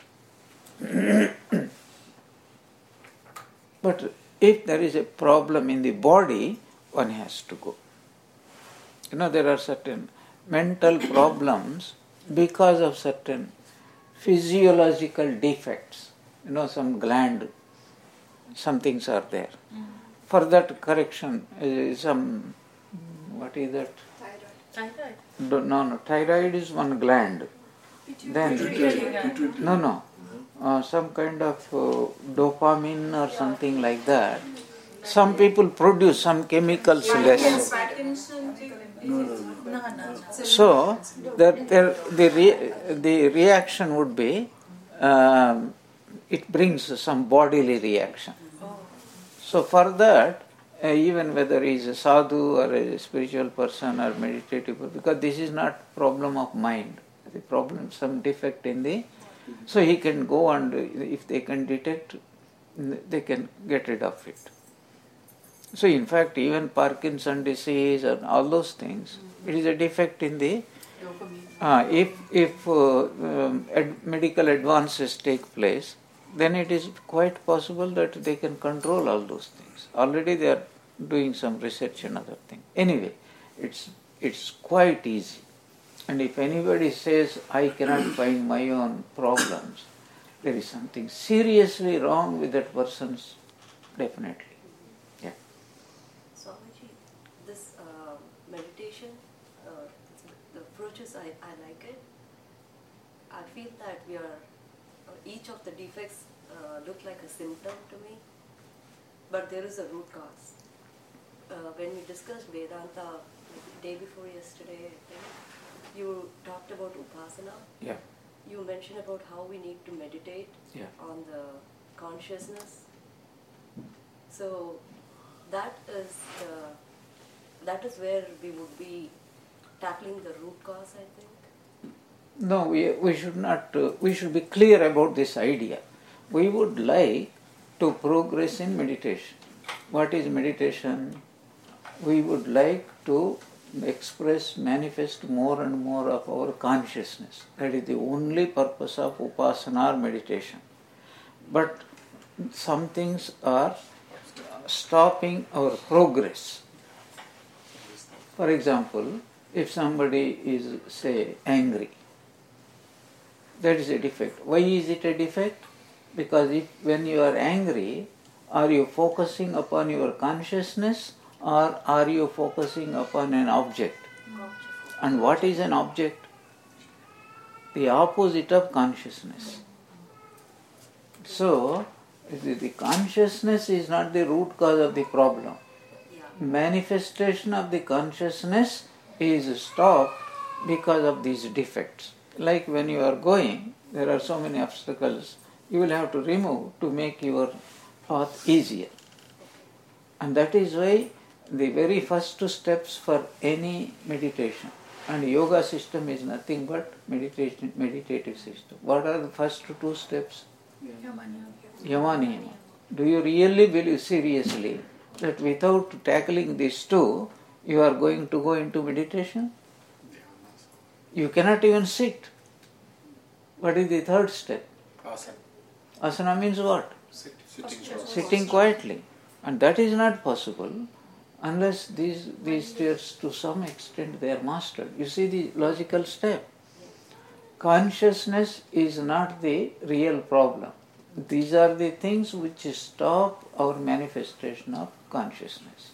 Speaker 1: But if there is a problem in the body, one has to go. You know, there are certain mental problems because of certain physiological defects. You know, some gland, some things are there.
Speaker 2: Mm.
Speaker 1: For that correction, uh, some, what is that?
Speaker 2: Thyroid.
Speaker 1: No, no, thyroid is one gland. Then,
Speaker 2: Pituitary.
Speaker 1: no, no, uh, some kind of uh, dopamine or something like that. Some people produce some chemicals less.
Speaker 2: No, no, no.
Speaker 1: So, that there, the, re, the reaction would be, um, it brings some bodily reaction. So for that, uh, even whether he is a sadhu or a spiritual person or meditative, because this is not problem of mind, the problem, some defect in the, so he can go and if they can detect, they can get rid of it. So in fact, even Parkinson disease and all those things, it is a defect in the, uh, if, if uh, um, ad, medical advances take place, then it is quite possible that they can control all those things. Already they are doing some research and other things. Anyway, it's it's quite easy. And if anybody says, I cannot find my own problems, there is something seriously wrong with that person's, definitely. Yeah.
Speaker 8: Swamiji, this uh, meditation, uh, the approaches, I, I like it. I feel that we are, uh, each of the defects uh, look like a symptom to me, but there is a root cause. Uh, when we discussed Vedanta day before yesterday, I think, you talked about Upasana.
Speaker 1: Yeah.
Speaker 8: You mentioned about how we need to meditate
Speaker 1: Yeah.
Speaker 8: on the consciousness. So that is the, that is where we would be tackling the root cause, I think.
Speaker 1: No, we, we should not, uh, we should be clear about this idea. We would like to progress in meditation. What is meditation? We would like to express, manifest more and more of our consciousness. That is the only purpose of Upasana or meditation. But some things are stopping our progress. For example, if somebody is, say, angry, that is a defect. Why is it a defect? Because if when you are angry, are you focusing upon your consciousness or are you focusing upon an object? And what is an object? The opposite of consciousness. So, the, the consciousness is not the root cause of the problem.
Speaker 8: Yeah.
Speaker 1: Manifestation of the consciousness is stopped because of these defects. Like when you are going, there are so many obstacles, you will have to remove to make your path easier. And that is why the very first two steps for any meditation, and yoga system is nothing but meditation, meditative system. What are the first two steps? Yama niyama. Do you really believe seriously that without tackling these two, you are going to go into meditation? You cannot even sit. What is the third step?
Speaker 3: Asana.
Speaker 1: Asana means what?
Speaker 3: Sit, sitting posture.
Speaker 1: Sitting quietly. And that is not possible unless these, these steps to some extent they are mastered. You see the logical step. Consciousness is not the real problem. These are the things which stop our manifestation of consciousness.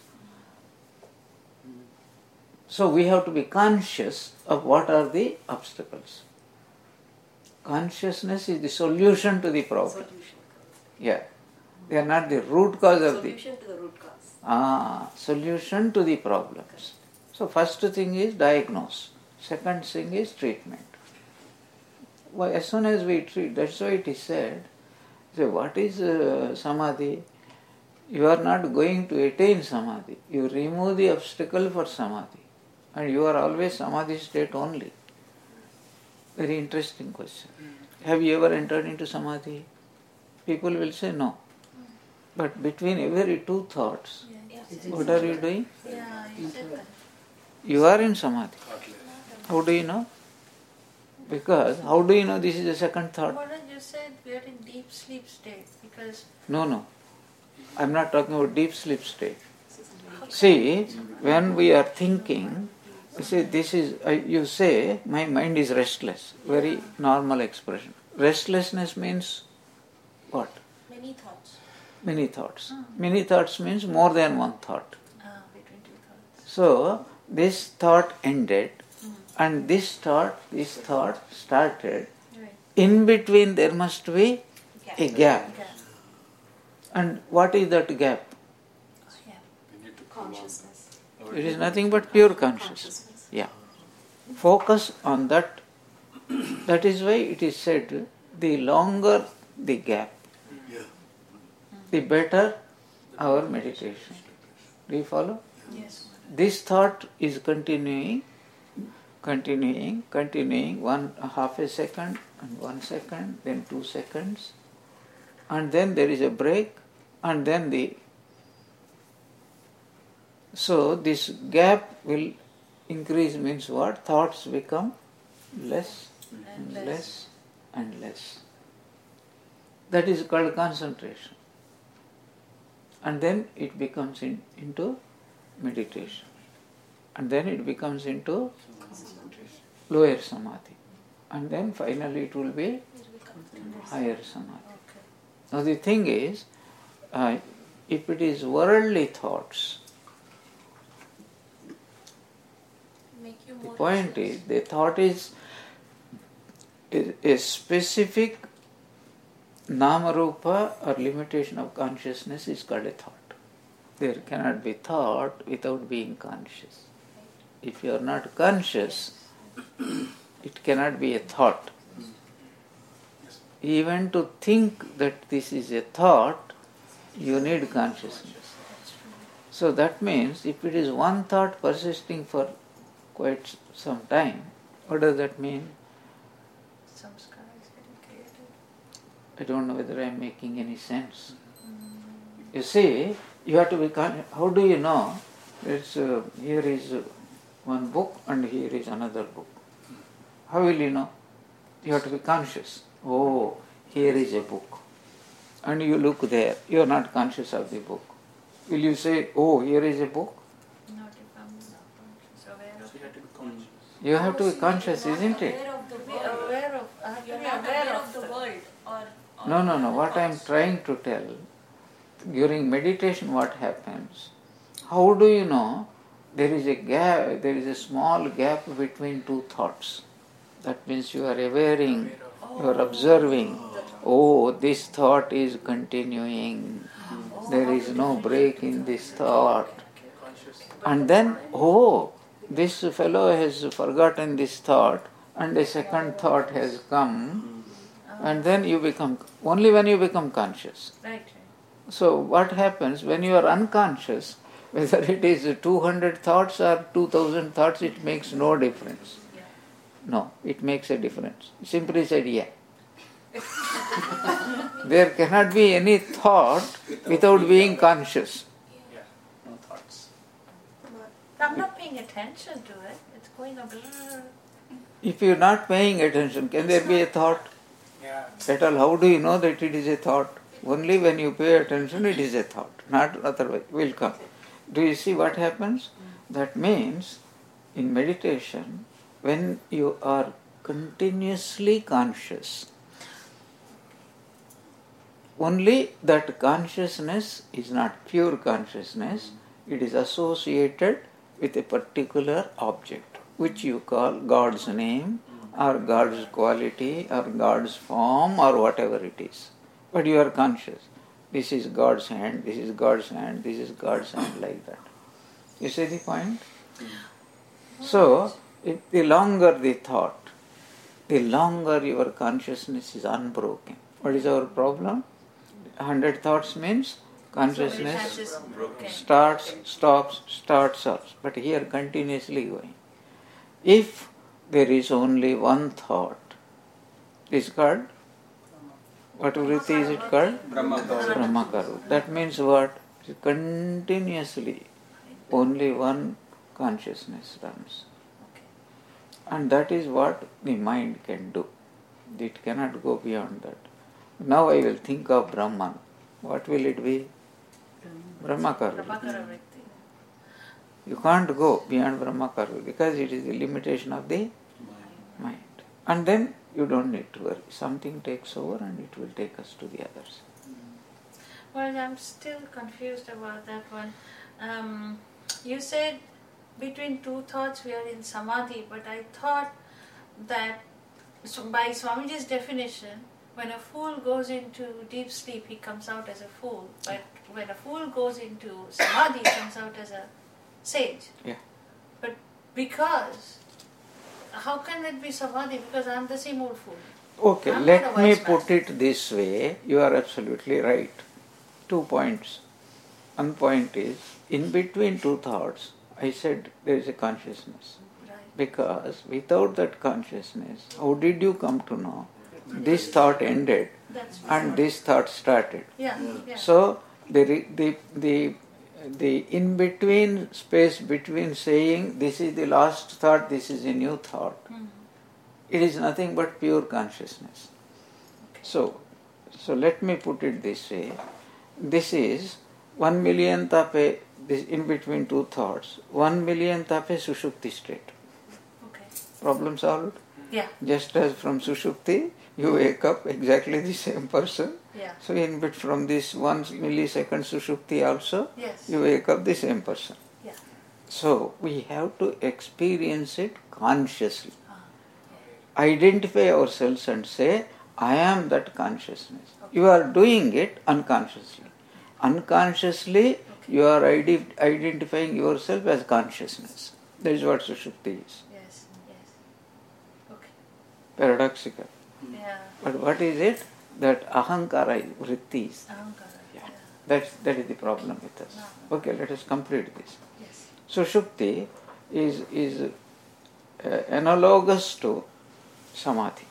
Speaker 1: So we have to be conscious of what are the obstacles. Consciousness is the solution to the problem.
Speaker 8: Solution.
Speaker 1: Yeah. They are not the root cause of the...
Speaker 8: Solution to the root cause.
Speaker 1: Ah, solution to the problems. So first thing is diagnose. Second thing is treatment. Why, as soon as we treat, that's why it is said, say, what is uh, samadhi? You are not going to attain samadhi. You remove the obstacle for samadhi. And you are always samadhi state only. Very interesting question. Have you ever entered into samadhi? People will say no. But between every two thoughts, what are you doing?
Speaker 2: Yeah, you said that.
Speaker 1: You are in samadhi. How do you know? Because how do you know this is the second thought?
Speaker 2: What you said, we are in deep sleep state because
Speaker 1: No, no. I am not talking about deep sleep state. See, when we are thinking, you see, this is, uh, you say, my mind is restless. Very normal expression. Restlessness means what?
Speaker 6: Many thoughts.
Speaker 1: Many thoughts. Many thoughts means more than one thought.
Speaker 2: ah, between two thoughts.
Speaker 1: So, this thought ended, and this thought, this thought started.
Speaker 2: Right.
Speaker 1: In between there must be a gap.
Speaker 2: Yeah.
Speaker 1: And what is that gap?
Speaker 2: Yeah.
Speaker 3: We need to come on.
Speaker 7: Consciousness.
Speaker 1: It is nothing but pure consciousness. Yeah. Focus on that. That is why it is said, the longer the gap, the better our meditation. Do you follow?
Speaker 2: Yes.
Speaker 1: This thought is continuing, continuing, continuing, one half a second and one second, then two seconds, and then there is a break, and then the... So this gap will increase means what? Thoughts become less and
Speaker 2: And
Speaker 1: less and less. That is called concentration. And then it becomes in, into meditation. And then it becomes into lower samadhi. And then finally it will be higher samadhi. Now the thing is, uh, if it is worldly thoughts,
Speaker 6: Make you
Speaker 1: the
Speaker 6: more
Speaker 1: point
Speaker 6: restless.
Speaker 1: is, the thought is, is a specific Namarupa or limitation of consciousness is called a thought. There cannot be thought without being conscious. If you are not conscious, it cannot be a thought. Even to think that this is a thought, you need consciousness. So that means if it is one thought persisting for quite some time, what does that mean?
Speaker 2: Samskara is getting created.
Speaker 1: I don't know whether I am making any sense. You see, you have to be con- how do you know? It's, uh, here is uh, one book and here is another book. How will you know? You have to be conscious. Oh, here is a book. And you look there. You are not conscious of the book. Will you say, oh, here is a book?
Speaker 2: Not if I'm not conscious, aware of
Speaker 5: So you have to be conscious.
Speaker 1: You have to be conscious,
Speaker 6: Not
Speaker 1: isn't it?
Speaker 6: aware of the
Speaker 2: To be
Speaker 6: world.
Speaker 2: aware of, I have to
Speaker 6: You're
Speaker 2: be
Speaker 6: not
Speaker 2: aware
Speaker 6: aware
Speaker 2: of
Speaker 6: of the
Speaker 2: the
Speaker 6: world or, or
Speaker 1: No, no, no.
Speaker 6: the
Speaker 1: What I am
Speaker 6: thoughts.
Speaker 1: trying to tell, during meditation what happens, how do you know there is a gap, there is a small gap between two thoughts? That means you are awareing, you are observing, oh, this thought is continuing, there is no break in this thought.
Speaker 5: Conscious.
Speaker 1: And then, oh, this fellow has forgotten this thought and a second thought has come And then you become, only when you become conscious.
Speaker 2: Right, right.
Speaker 1: So what happens when you are unconscious, whether it is two hundred thoughts or two thousand thoughts, it makes no difference.
Speaker 2: Yeah.
Speaker 1: No, it makes a difference. Simply said, yeah. There cannot be any thought without being conscious.
Speaker 5: Yeah, no thoughts.
Speaker 2: I'm not paying attention to it. It's going up.
Speaker 1: If you are not paying attention, can there be a thought
Speaker 5: Yeah.
Speaker 1: at all? How do you know that it is a thought? Only when you pay attention it is a thought, not otherwise. Will come. Do you see what happens? That means in meditation, when you are continuously conscious, only that consciousness is not pure consciousness, it is associated with a particular object, which you call God's name or God's quality or God's form or whatever it is. But you are conscious. This is God's hand, this is God's hand, this is God's hand, like that. You see the point? So, if the longer the thought, the longer your consciousness is unbroken. What is our problem? Hundred thoughts means consciousness starts, stops, starts, stops. But here continuously going. If there is only one thought, is called, what vritti is it called? Brahmakaru. That means what? Continuously only one consciousness runs. And that is what the mind can do. It cannot go beyond that. Now I will think of Brahman. What will it be? Brahmakaru.
Speaker 2: Brahmakara vritti.
Speaker 1: You can't go beyond Brahmakaru because it is the limitation of the mind. And then you don't need to worry. Something takes over and it will take us to the others.
Speaker 2: Well, I'm still confused about that one. Um, you said between two thoughts we are in samadhi, but I thought that so by Swamiji's definition, when a fool goes into deep sleep, he comes out as a fool. But when a fool goes into samadhi, he comes out as a sage.
Speaker 1: Yeah.
Speaker 2: But because, how can it be samadhi? Because I'm the same old fool.
Speaker 1: Okay,
Speaker 2: I'm
Speaker 1: let
Speaker 2: not a
Speaker 1: me
Speaker 2: wise
Speaker 1: put
Speaker 2: man.
Speaker 1: it this way. You are absolutely right. Two points. One point is, in between two thoughts, I said there is a consciousness.
Speaker 2: Right.
Speaker 1: Because without that consciousness, how did you come to know? This thought ended
Speaker 2: That's
Speaker 1: and this thought started.
Speaker 2: yeah, yeah.
Speaker 1: So the re- the the the in between space between saying this is the last thought, this is a new thought,
Speaker 2: Mhm.
Speaker 1: it is nothing but pure consciousness. So so let me put it this way. This is one millionth of a this in between two thoughts, one millionth of a sushupti state.
Speaker 2: Okay.
Speaker 1: Problem solved?
Speaker 2: Yeah,
Speaker 1: Just as from sushupti you wake up exactly the same person.
Speaker 2: yeah.
Speaker 1: So in bit from this one millisecond sushupti also,
Speaker 2: Yes.
Speaker 1: you wake up the same person.
Speaker 2: Yeah.
Speaker 1: So we have to experience it consciously.
Speaker 2: Ah,
Speaker 1: Identify ourselves and say, I am that consciousness. You are doing it unconsciously. Unconsciously, you are ide- identifying yourself as consciousness. That is what sushupti is.
Speaker 2: Yes, yes. Okay.
Speaker 1: Paradoxical.
Speaker 2: Yeah.
Speaker 1: But what is it? That ahankara is vrittis.
Speaker 2: Ahankara.
Speaker 1: Yeah.
Speaker 2: Yeah.
Speaker 1: That's, that is the problem with us.
Speaker 2: No.
Speaker 1: Okay, let us complete this.
Speaker 2: Yes.
Speaker 1: Sushupti is, is uh, analogous to samadhi,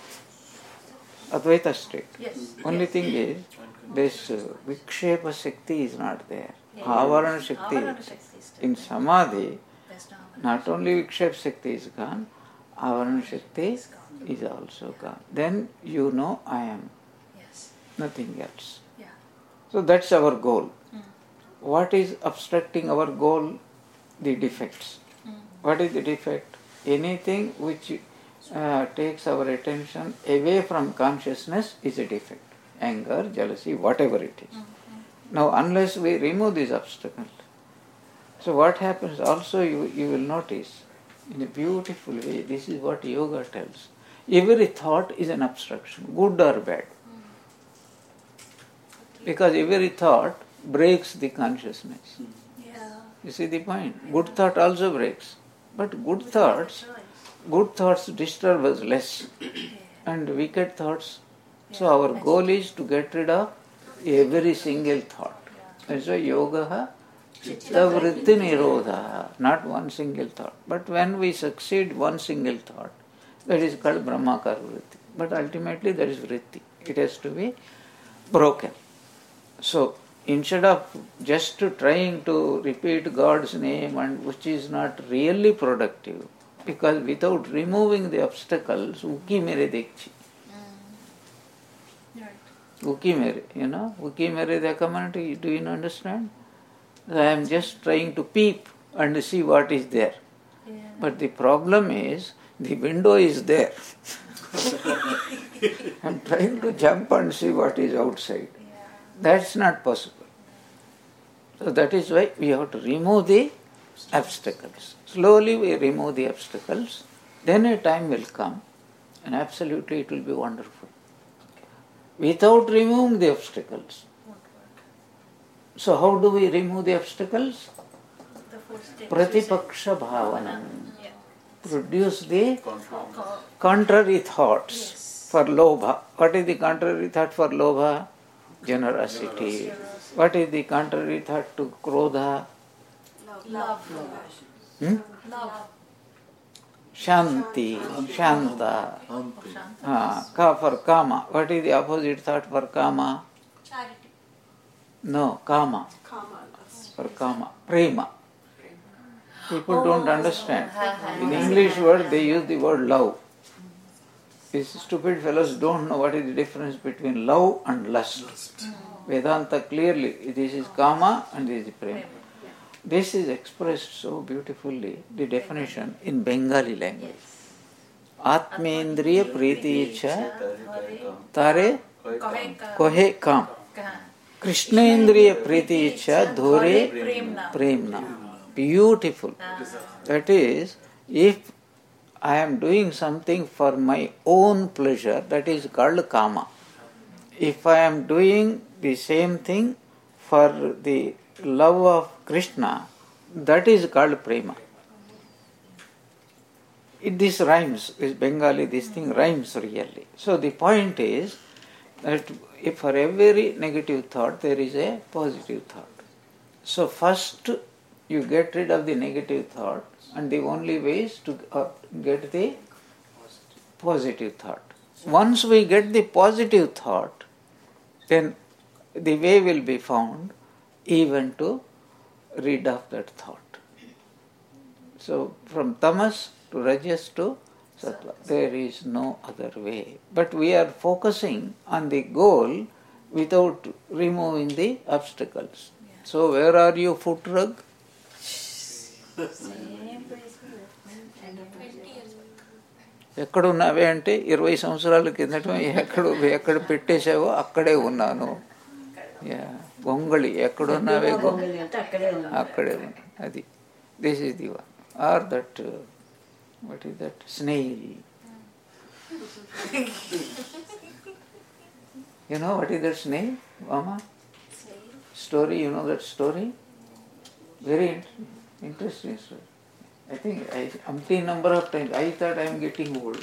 Speaker 1: Advaita state.
Speaker 2: Yes.
Speaker 1: Only
Speaker 2: yes.
Speaker 1: thing is, this uh, vikshepa shakti is not there.
Speaker 2: Yeah.
Speaker 1: Avarana shakti
Speaker 2: Avarana
Speaker 1: is.
Speaker 2: Shakti is still
Speaker 1: In
Speaker 2: there.
Speaker 1: samadhi,
Speaker 2: There's no Avarana
Speaker 1: not only vikshepa shakti is gone, avarana shakti
Speaker 2: It's gone.
Speaker 1: is also gone. Then you know I am,
Speaker 2: Yes.
Speaker 1: nothing else.
Speaker 2: Yeah.
Speaker 1: So that's our goal.
Speaker 2: Mm.
Speaker 1: What is obstructing our goal? The defects.
Speaker 2: Mm.
Speaker 1: What is the defect? Anything which uh, takes our attention away from consciousness is a defect. Anger, jealousy, whatever it is.
Speaker 2: Mm.
Speaker 1: Now, unless we remove this obstacle, so what happens also you, you will notice in a beautiful way, this is what yoga tells. Every thought is an obstruction, good or bad. Because every thought breaks the consciousness.
Speaker 2: Yeah.
Speaker 1: You see the point? Good thought also breaks. But good thoughts,
Speaker 2: Choice.
Speaker 1: good thoughts disturb us less. And wicked thoughts So our goal is to get rid of every single thought. That's why yoga chitta vritti nirodha, not one single thought. But when we succeed one single thought, that is called brahmakar vritti. But ultimately that is vritti. It has to be broken. So instead of just trying to repeat God's name, and which is not really productive, because without removing the obstacles, uki mere dekhi. Uki mere, you know, uki mere the community, do you understand? I am just trying to peep and see what is there.
Speaker 2: Yeah.
Speaker 1: But the problem is, the window is there. I am trying to jump and see what is outside.
Speaker 2: Yeah.
Speaker 1: That's not possible. So that is why we have to remove the obstacles. Slowly we remove the obstacles, then a time will come and absolutely it will be wonderful. Without removing the obstacles. So how do we remove the obstacles?
Speaker 2: The four steps.
Speaker 1: Pratipaksha bhavana.
Speaker 2: Yeah.
Speaker 1: Produce the
Speaker 3: Confirm.
Speaker 1: contrary thoughts
Speaker 2: Yes.
Speaker 1: for lobha. What is the contrary thought for lobha? Generosity.
Speaker 3: Generosity.
Speaker 1: What is the contrary thought to krodha?
Speaker 2: Love.
Speaker 1: Hmm?
Speaker 2: Love.
Speaker 1: Shanti, Shanta.
Speaker 3: Ampi.
Speaker 1: Ah, ka for kama. What is the opposite thought for kama?
Speaker 6: Charity.
Speaker 1: No, kama.
Speaker 7: Karma, lust.
Speaker 1: For kama. Prema. People
Speaker 2: Oh,
Speaker 1: don't understand.
Speaker 2: ha, ha,
Speaker 1: In
Speaker 2: ha.
Speaker 1: English word they use the word love. These stupid fellows don't know what is the difference between love and lust. Vedanta clearly, this is kama and this is prema. This is expressed so beautifully, the definition in Bengali language. Atmendriya priti icha tare kohe kam. Krishnendriya priti icha dhore premna. Beautiful. That is, if I am doing something for my own pleasure, that is called kama. If I am doing the same thing for the love of Krishna, that is called prema. It, this rhymes, this Bengali, this thing rhymes really. So the point is that if for every negative thought there is a positive thought. So first you get rid of the negative thought, and the only way is to uh, get the positive thought. Once we get the positive thought, then the way will be found even to rid of that thought. So from tamas to rajas to sattva, there is no other way. But we are focusing on the goal without removing the obstacles. So where are you, foot rug? ఎక్కడున్నావే అంటే ఇరవై సంవత్సరాల కిందట ఎక్కడ ఎక్కడ పెట్టేశావో అక్కడే ఉన్నాను. గొంగళి ఎక్కడున్నావే అక్కడే ఉన్నా. అది this is the one. Or that what is that snail. You know what is that snail, మామా? Story, you know that story? Very interesting story. I think I, umpteen number of times I thought I am getting old.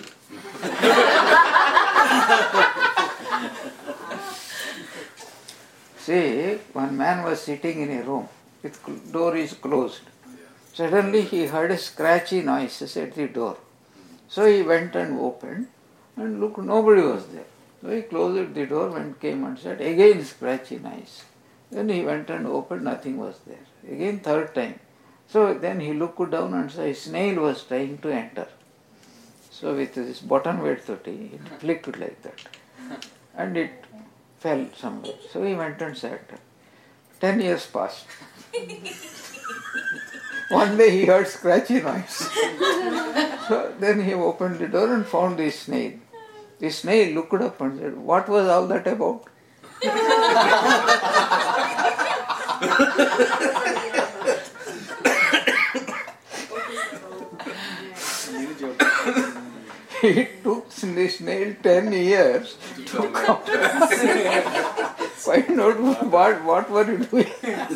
Speaker 1: See, one man was sitting in a room, with door is closed. Suddenly he heard a scratchy noises at the door. So he went and opened, and look, nobody was there. So he closed the door and came and said, again scratchy noise. Then he went and opened, nothing was there. Again third time. So then he looked down and saw a snail was trying to enter. So with this bottom weight thirty, it flicked like that. And it fell somewhere. So he went and sat down. Ten years passed. One day he heard scratchy noise. So then he opened the door and found the snail. The snail looked up and said, what was all that about? It took the snail ten years to come. Find out what, what were you doing?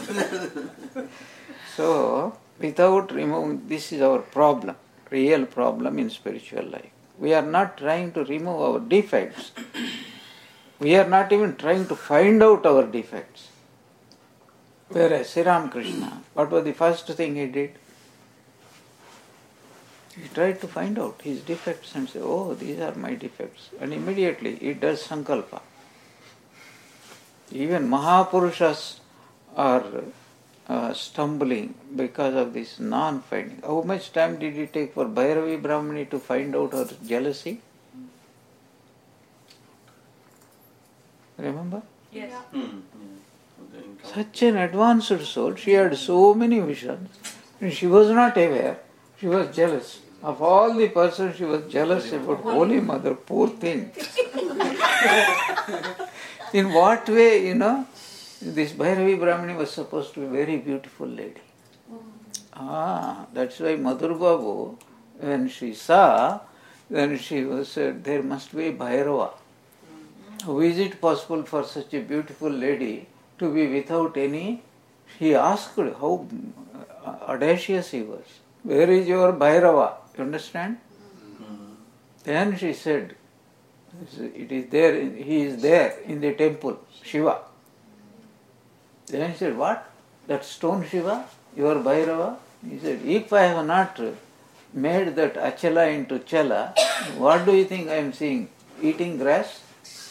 Speaker 1: So, without removing, this is our problem, real problem in spiritual life. We are not trying to remove our defects. We are not even trying to find out our defects. Whereas Sri Ramakrishna, what was the first thing he did? He tried to find out his defects and say, oh, these are my defects. And immediately he does sankalpa. Even Mahapurushas are uh, stumbling because of this non-finding. How much time did it take for Bhairavi Brahmani to find out her jealousy? Remember?
Speaker 2: Yes.
Speaker 4: Hmm. Yeah.
Speaker 1: Such an advanced soul, she had so many visions, and she was not aware, she was jealous. Of all the persons, she was jealous about Holy Mother, poor thing. In what way, you know, this Bhairavi Brahmani was supposed to be a very beautiful lady. Ah, that's why Madhur Babu, when she saw, then she was said, there must be a Bhairava. How is it possible for such a beautiful lady to be without any? He asked how audacious he was. Where is your Bhairava? You understand? Mm-hmm. Then she said, it is there, he is there in the temple, Shiva. Then he said, what? That stone Shiva? Your Bhairava? He said, if I have not made that Achala into Chala, what do you think I am seeing? Eating grass?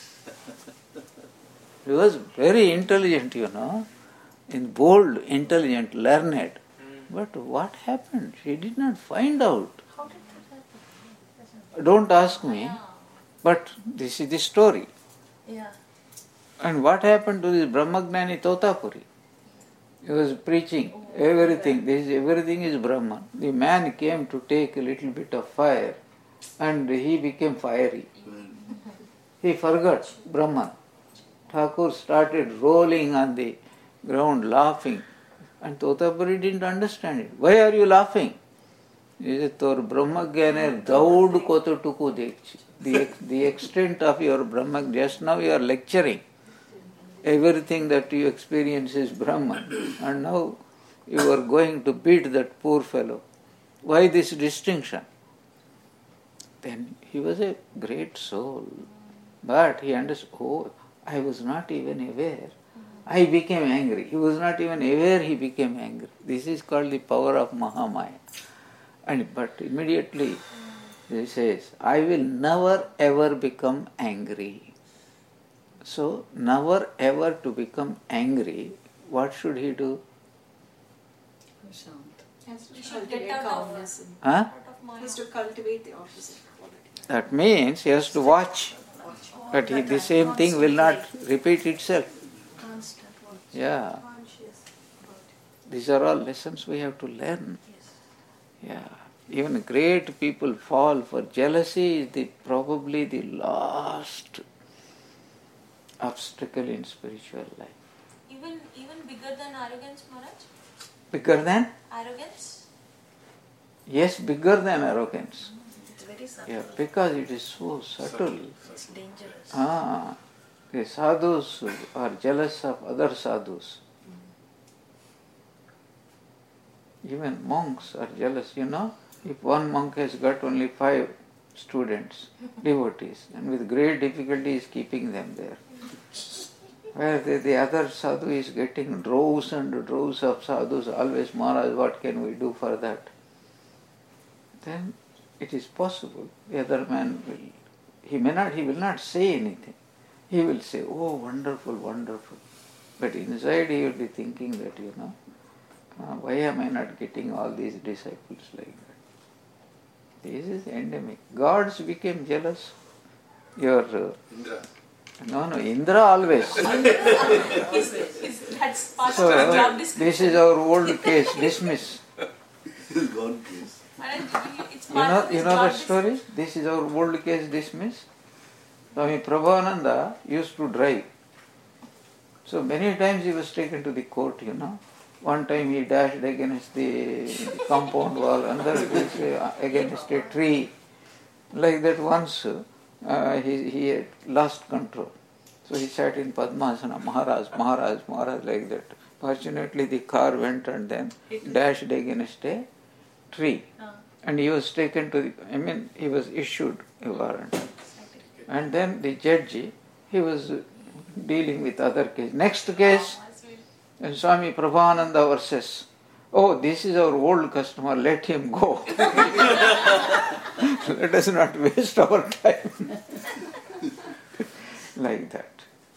Speaker 1: He was very intelligent, you know, in bold, intelligent, learned. But what happened? She did not find out.
Speaker 2: How did that happen?
Speaker 1: Don't ask me, but this is the story.
Speaker 2: Yeah.
Speaker 1: And what happened to this Brahmagnani Totapuri? He was preaching everything. This everything is Brahman. The man came to take a little bit of fire, and he became fiery. He forgot Brahman. Thakur started rolling on the ground, laughing. And Totapuri didn't understand it. Why are you laughing? He said, Tor Brahmagyaner daud koto tuku dekchi. The, the extent of your Brahma, just now you are lecturing. Everything that you experience is Brahman. And now you are going to beat that poor fellow. Why this distinction? Then he was a great soul. But he understood, oh, I was not even aware. I became angry. He was not even aware he became angry. This is called the power of Mahamaya. And but immediately he says, I will never ever become angry. So never ever to become angry, what should he do?
Speaker 7: Has to
Speaker 6: You should
Speaker 7: cultivate
Speaker 6: get out of-
Speaker 7: calmness. and-
Speaker 1: Huh?
Speaker 6: Out of my
Speaker 7: Has to cultivate the opposite quality.
Speaker 1: That means he has to watch. But he, the same thing will not repeat itself.
Speaker 2: Constant watch.
Speaker 1: Yeah.
Speaker 7: Conscious about it.
Speaker 1: These are all lessons we have to learn. Yeah. Even great people fall for jealousy is the probably the last obstacle in spiritual life.
Speaker 6: even even bigger than arrogance, Maharaj.
Speaker 1: Bigger than?
Speaker 6: Arrogance.
Speaker 1: Yes, bigger than arrogance.
Speaker 2: It's very subtle.
Speaker 1: Yeah, because it is so subtle.
Speaker 2: It's dangerous.
Speaker 1: Ah, the sadhus are jealous of other sadhus. Even monks are jealous, you know. If one monk has got only five students, devotees, and with great difficulty is keeping them there. Where the, the other sadhu is getting droves and droves of sadhus, always, Maharaj, what can we do for that? Then it is possible. The other man will, he may not, he will not say anything. He will say, oh, wonderful, wonderful. But inside he will be thinking that, you know, uh, why am I not getting all these disciples like that? This is endemic. Gods became jealous. Your, uh,
Speaker 3: Indra.
Speaker 1: no, no, Indra always.
Speaker 6: Is, is, that's part
Speaker 1: So,
Speaker 6: of the job description.
Speaker 1: this is our old case, dismiss.
Speaker 4: Gone case.
Speaker 6: Maharaj, it's
Speaker 1: You
Speaker 6: part
Speaker 1: know,
Speaker 6: of
Speaker 1: you
Speaker 6: his
Speaker 1: know
Speaker 6: job
Speaker 1: that story? This is our old case, dismiss. Swami Prabhupada used to drive. So many times he was taken to the court, you know. One time he dashed against the compound wall, another against a tree. Like that once uh, he, he had lost control. So he sat in Padmasana, Maharaj, Maharaj, Maharaj, like that. Fortunately the car went and then dashed against a tree. And he was taken to the, I mean, he was issued a warrant. And then the judge he was dealing with other case. Next case, and Swami Prabhupada versus, oh, this is our old customer, let him go. Let us not waste our time. Like that.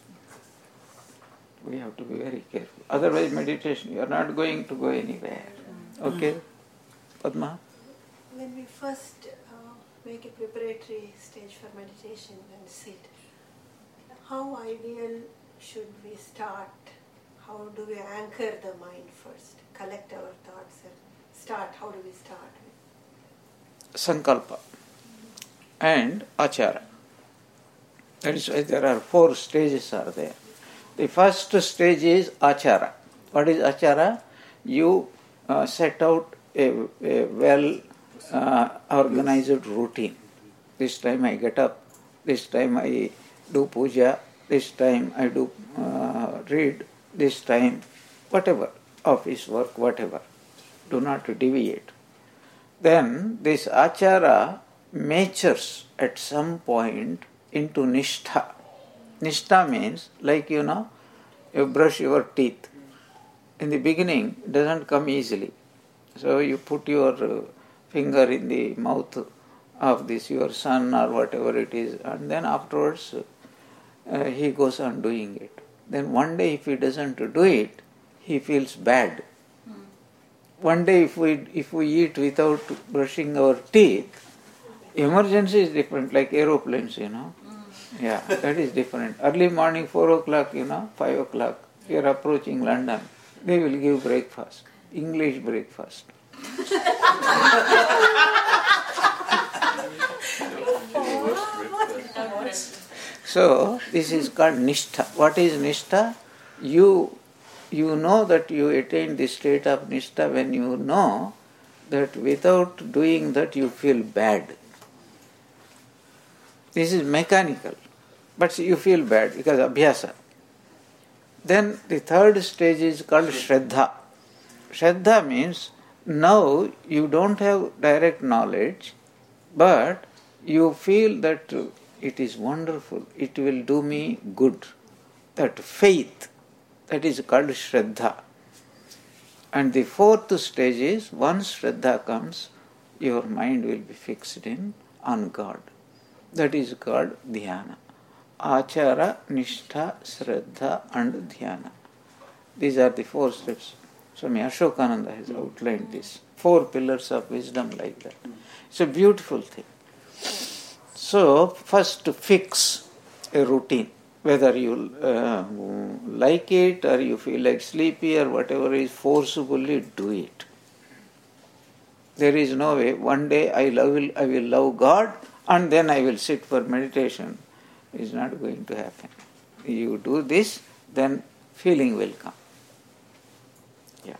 Speaker 1: We have to be very careful. Otherwise, meditation, you are not going to go anywhere. Okay? Padma?
Speaker 9: When we first uh, make a preparatory stage for meditation and sit, how ideal should we start? How do we anchor the mind first? Collect our thoughts and start. How do we start?
Speaker 1: Sankalpa and Achara. That is why there are four stages are there. The first stage is Achara. What is Achara? You uh, set out a, a well uh, organized routine. This time I get up, this time I do puja, this time I do uh, read, this time whatever, office work, whatever. Do not deviate. Then this Achara matures at some point into Nishtha. Nishtha means, like you know, you brush your teeth. In the beginning, it doesn't come easily. So you put your uh, finger in the mouth of this, your son or whatever it is, and then afterwards uh, he goes on doing it. Then one day if he doesn't do it, he feels bad. Mm. One day if we if we eat without brushing our teeth, emergency is different, like aeroplanes, you know. Yeah, that is different. Early morning, four o'clock, you know, five o'clock, you are approaching London. They will give breakfast, English breakfast. So, this is called Nishtha. What is Nishtha? You, you know that you attain the state of Nishtha when you know that without doing that you feel bad. This is mechanical, but you feel bad because abhyasa. Then the third stage is called Shraddha. Shraddha means now you don't have direct knowledge, but you feel that it is wonderful, it will do me good. That faith, that is called Shraddha. And the fourth stage is, once Shraddha comes, your mind will be fixed in on God. That is called Dhyana. Achara, Nishtha, Shraddha and Dhyana. These are the four steps. Swami Ashokananda has outlined this. Four pillars of wisdom like that. It's a beautiful thing. So, first fix a routine. Whether you uh, like it or you feel like sleepy or whatever is, forcibly do it. There is no way, one day I love, I will love God and then I will sit for meditation. It is not going to happen. You do this, then feeling will come. Yeah.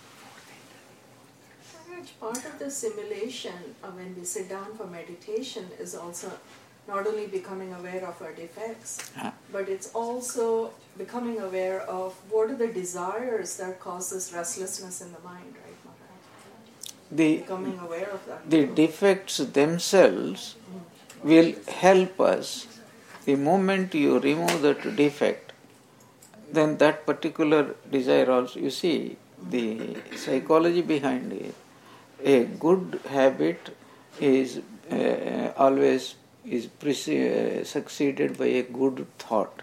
Speaker 7: Part of the simulation uh, when we sit down for meditation is also not only becoming aware of our defects,
Speaker 1: huh?
Speaker 7: but it's also becoming aware of what are the desires that cause this restlessness in the mind, right, Maharaj?
Speaker 1: The,
Speaker 7: becoming aware of that.
Speaker 1: The defects themselves will help us. The moment you remove that defect, then that particular desire also, you see, the psychology behind it, a good habit is uh, always is prece- uh, succeeded by a good thought.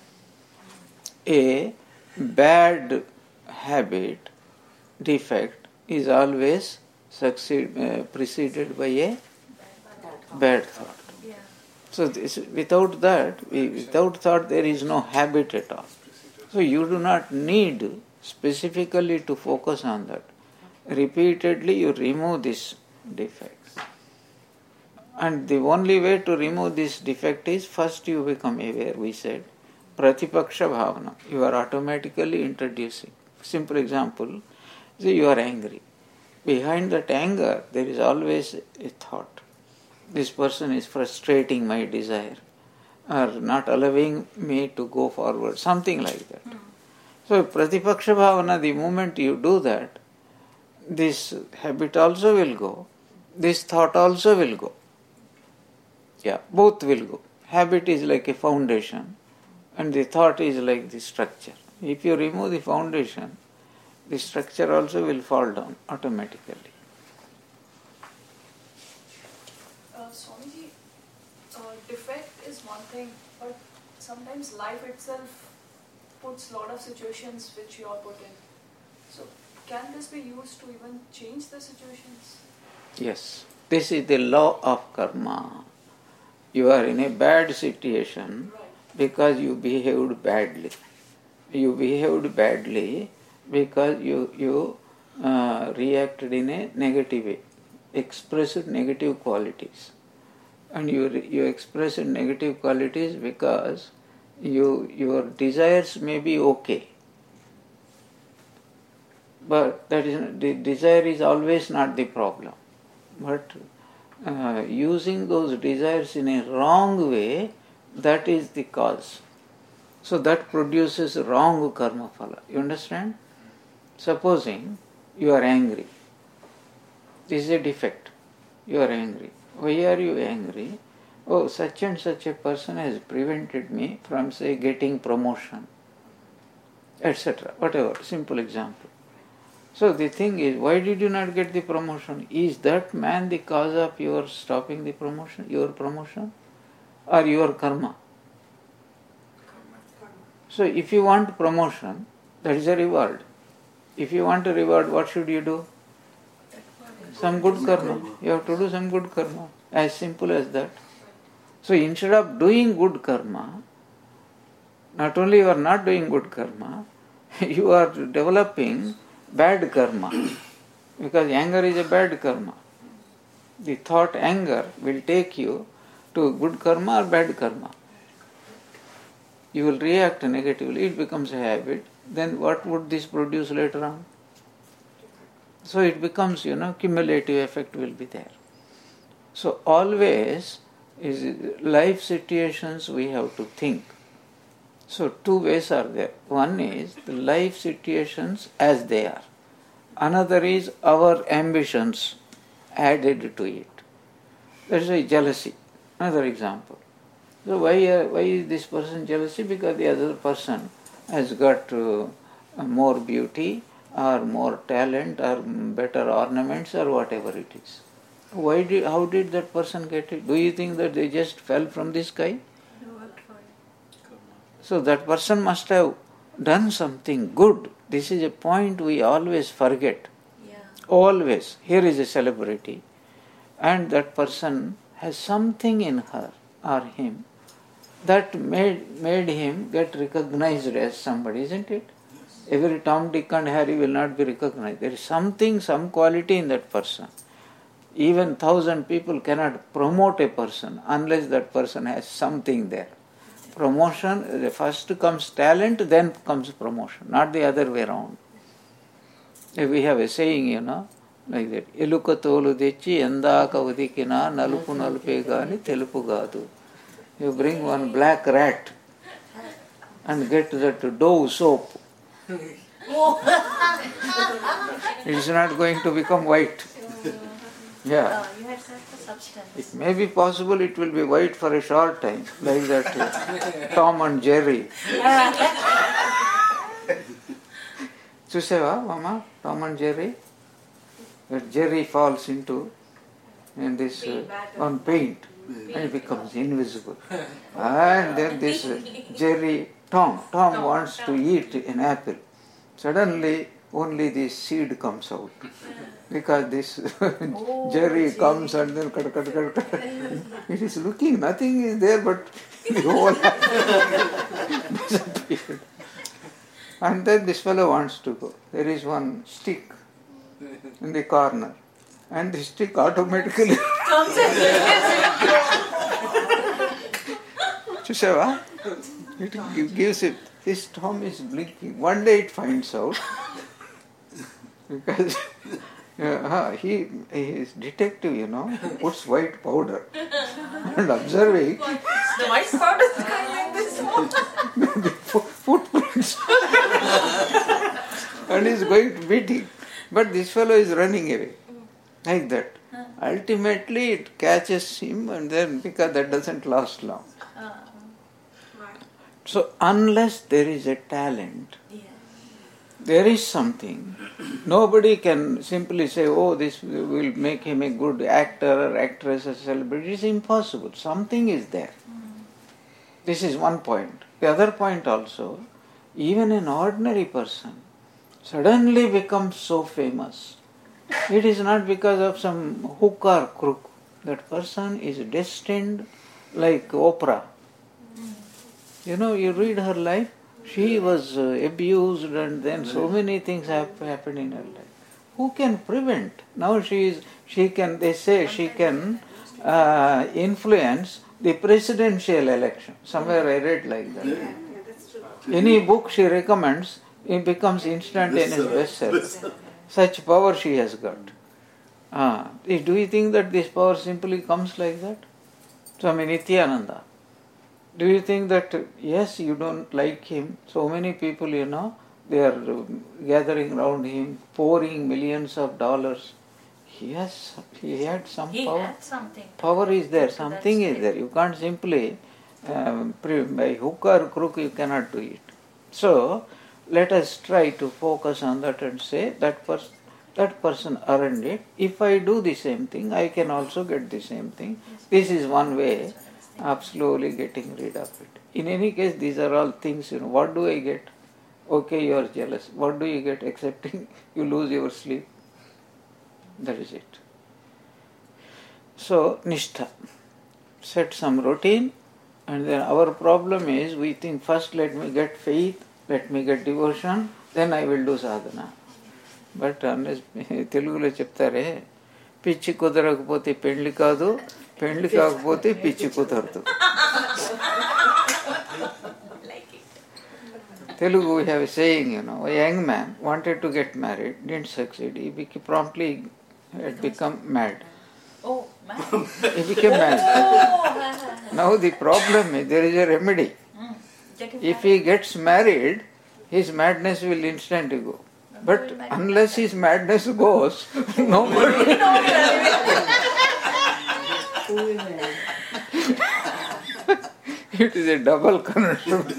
Speaker 1: A bad habit, defect, is always succeed, uh, preceded by a bad thought.
Speaker 2: Yeah.
Speaker 1: So this, without that, we, without thought there is no habit at all. So you do not need specifically to focus on that. Repeatedly you remove this defect. And the only way to remove this defect is first you become aware, we said. Pratipaksha bhavana. You are automatically introducing. Simple example, see you are angry. Behind that anger there is always a thought. This person is frustrating my desire or not allowing me to go forward, something like that. Mm. So Pratipaksha bhavana, the moment you do that, this habit also will go, this thought also will go. Yeah, both will go. Habit is like a foundation. and the thought is like the structure. If you remove the foundation, the structure also will fall down automatically.
Speaker 10: Uh, Swamiji, uh, defect is one thing, but sometimes life itself puts a lot of situations which you are put in. So, can this be used to even change the situations?
Speaker 1: Yes, this is the law of karma. You are in a bad situation because you behaved badly. You behaved badly because you, you uh, reacted in a negative way, expressed negative qualities. And you, you expressed negative qualities because you, your desires may be okay. But that is, the desire is always not the problem. But uh, using those desires in a wrong way, that is the cause. So that produces wrong karma phala. You understand? Supposing you are angry. This is a defect. You are angry. Why are you angry? Oh, such and such a person has prevented me from, say, getting promotion, et cetera. Whatever, simple example. So the thing is, why did you not get the promotion? Is that man the cause of your stopping the promotion, your promotion, or your karma? So if you want promotion, that is a reward. If you want a reward, what should you do? Some good karma. You have to do some good karma. As simple as that. So instead of doing good karma, not only you are not doing good karma, you are developing bad karma. Because anger is a bad karma. The thought anger will take you to good karma or bad karma. You will react negatively, it becomes a habit. Then what would this produce later on? So it becomes, you know, cumulative effect will be there. So always is life situations we have to think. So two ways are there. One is the life situations as they are. Another is our ambitions added to it. That is a jealousy. Another example. So why uh, why is this person jealousy? Because the other person has got uh, more beauty or more talent or better ornaments or whatever it is. Why did, how did that person get it? Do you think that they just fell from the sky? So that person must have done something good. This is a point we always forget.
Speaker 2: Yeah.
Speaker 1: Always. Here is a celebrity and that person has something in her or him that made, made him get recognized as somebody, isn't it? Every Tom, Dick and Harry will not be recognized. There is something, some quality in that person. Even thousand people cannot promote a person unless that person has something there. Promotion, first comes talent, then comes promotion, not the other way around. We have a saying, you know, like that. Eluka tolu dechi endaka udikina nalupu nalupe gani telupu gadu. You bring one black rat and get that Dove soap. It is not going to become white. Yeah.
Speaker 2: You had said the substance.
Speaker 1: It may be possible it will be white for a short time, like that uh, Tom and Jerry. Chuseva, Mama, Tom and Jerry? That Jerry falls into in this uh, on paint and it becomes invisible. And then this uh, Jerry, Tom, Tom wants to eat an apple. Suddenly only the seed comes out. Because this
Speaker 2: Oh,
Speaker 1: Jerry
Speaker 2: Jerry.
Speaker 1: comes and then cut, cut, cut, cut. It is looking, nothing is there but the whole disappeared. And then this fellow wants to go. There is one stick in the corner. And the stick automatically Chuseva, it gi- gives it. This Tom is blinking. One day it finds out because uh, he, he is detective, you know, puts white powder and observing
Speaker 2: The white powder is going like this.
Speaker 1: the fo- footprints and is going to beat him. But this fellow is running away like that. Ultimately it catches him and then because that doesn't last long. So unless there is a talent,
Speaker 2: Yeah.
Speaker 1: there is something. Nobody can simply say, oh, this will make him a good actor or actress or celebrity. It is impossible. Something is there. This is one point. The other point also, even an ordinary person suddenly becomes so famous. It is not because of some hook or crook. That person is destined like Oprah. You know, you read her life, she was uh, abused and then so many things have happened in her life. Who can prevent? Now she is, she can, they say she can uh, influence the presidential election. Somewhere I read like that.
Speaker 9: Yeah, that's true.
Speaker 1: Any book she recommends, it becomes instantaneous bestseller. Such power she has got. Ah, do you think that this power simply comes like that? Swami Nityananda. Do you think that, yes, you don't like him, so many people, you know, they are gathering around him, pouring millions of dollars. Yes, he had some
Speaker 2: He
Speaker 1: power.
Speaker 2: had something.
Speaker 1: Power is there,
Speaker 2: To that
Speaker 1: something is
Speaker 2: state.
Speaker 1: there. You can't simply, um, pre- by hook or crook, you cannot do it. So, let us try to focus on that and say that person, that person earned it. If I do the same thing, I can also get the same thing. This is one way of slowly getting rid of it. In any case, these are all things, you know, what do I get? Okay, you are jealous. What do you get? Accepting you lose your sleep. That is it. So, nishtha. Set some routine, and then our problem is we think first let me get faith, let me get devotion, then I will do sadhana. But unless తెలుగులో చెప్తారే పిచ్చి కుదరకపోతే పెళ్లి కాదు పెళ్లి కాకపోతే పిచ్చి కుదరదు. Telugu we have a saying, you know, a young man wanted to get married, didn't succeed, he became, promptly had become mad.
Speaker 2: Oh, man.
Speaker 1: He became mad.
Speaker 2: Oh,
Speaker 1: Now the problem is there is a remedy.
Speaker 2: mm. Get him
Speaker 1: If he gets married, his madness will instantly go. But unless his madness goes, nobody. It is a double concept.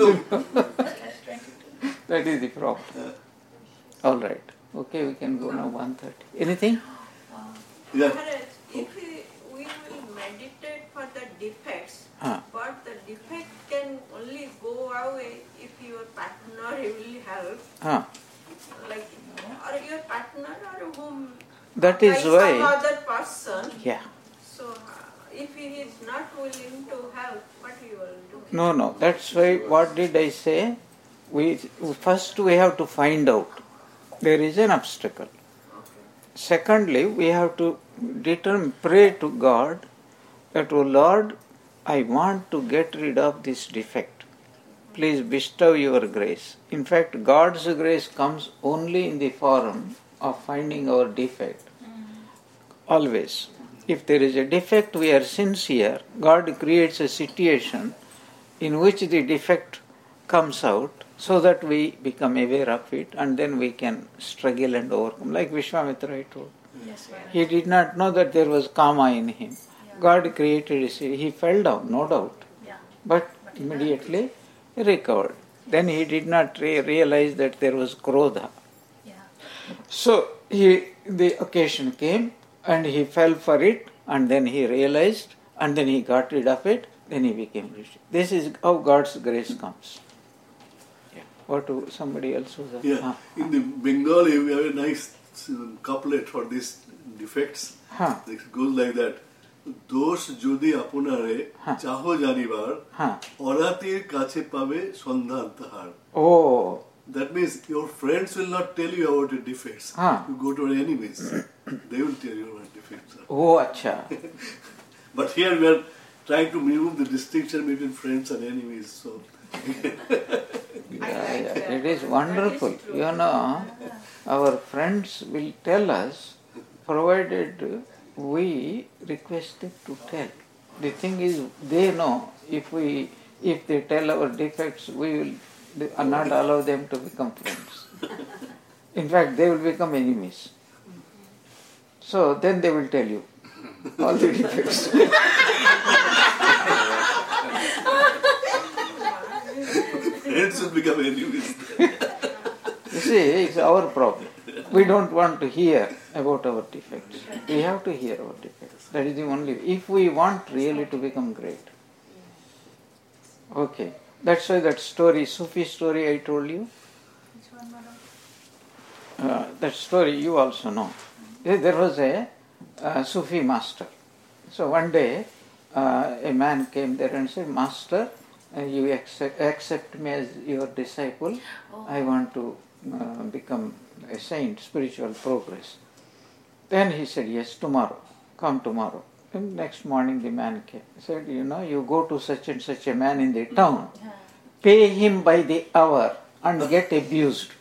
Speaker 1: That is the problem. All right. Okay, we can go now. one thirty. Anything?
Speaker 4: Yeah.
Speaker 11: Maharaj, if we, we will meditate for the defects,
Speaker 1: Ah.
Speaker 11: but the defect can only go away if your partner will help,
Speaker 1: Ah.
Speaker 11: like, or your partner or whom,
Speaker 1: That is
Speaker 11: like
Speaker 1: why.
Speaker 11: some other person.
Speaker 1: Yeah.
Speaker 11: So, uh, if he is not willing to help, what he will do?
Speaker 1: No, no. That's why. What did I say? We first we have to find out there is an obstacle. Secondly, we have to determine, pray to God that, oh Lord, I want to get rid of this defect. Please bestow your grace. In fact, God's grace comes only in the form of finding our defect. Always. If there is a defect, we are sincere. God creates a situation in which the defect comes out so that we become aware of it and then we can struggle and overcome. Like Vishwamitra I told.
Speaker 2: Yes,
Speaker 1: He did not know that there was karma in him. God created it. He fell down, no doubt.
Speaker 2: Yeah.
Speaker 1: But immediately he recovered. Then he did not re- realize that there was krodha.
Speaker 2: Yeah.
Speaker 1: So he, the occasion came and he fell for it and then he realized and then he got rid of it, then he became rich. This is how God's grace comes. Yeah. What to, somebody else was that?
Speaker 4: Yeah. In the Bengali, we have a nice couplet for these defects.
Speaker 1: Huh.
Speaker 4: It goes like that. দোষ যদি আপনারে চাহ জানিবার অরাতির কাছে পাবে সন্ধান তাহার.
Speaker 1: Oh.
Speaker 4: That means your friends will not tell you about your defects.
Speaker 1: Huh.
Speaker 4: You go to your enemies. They will tell you about defects.
Speaker 1: Oh, acha.
Speaker 4: But here we are trying to remove the distinction between friends and enemies. So
Speaker 1: Yeah, yeah. It is wonderful. You know, our friends will tell us, provided we request them to tell. The thing is, they know if we, if they tell our defects, we will not allow them to become friends. In fact, they will become enemies. So then they will tell you all the defects.
Speaker 4: should become enemies.
Speaker 1: You see, it's our problem. We don't want to hear about our defects. We have to hear our defects. That is the only way. If we want really to become great. Okay. That's why that story, Sufi story I told you.
Speaker 2: Which one, madam?
Speaker 1: Uh, that story you also know. There was a uh, Sufi master. So one day uh, a man came there and said, Master, uh, you accept, accept me as your disciple.
Speaker 2: Oh.
Speaker 1: I want to uh, become a saint, spiritual progress. Then he said, yes, tomorrow. Come tomorrow. And next morning the man came. He said, you know, you go to such and such a man in the town. Pay him by the hour and get abused.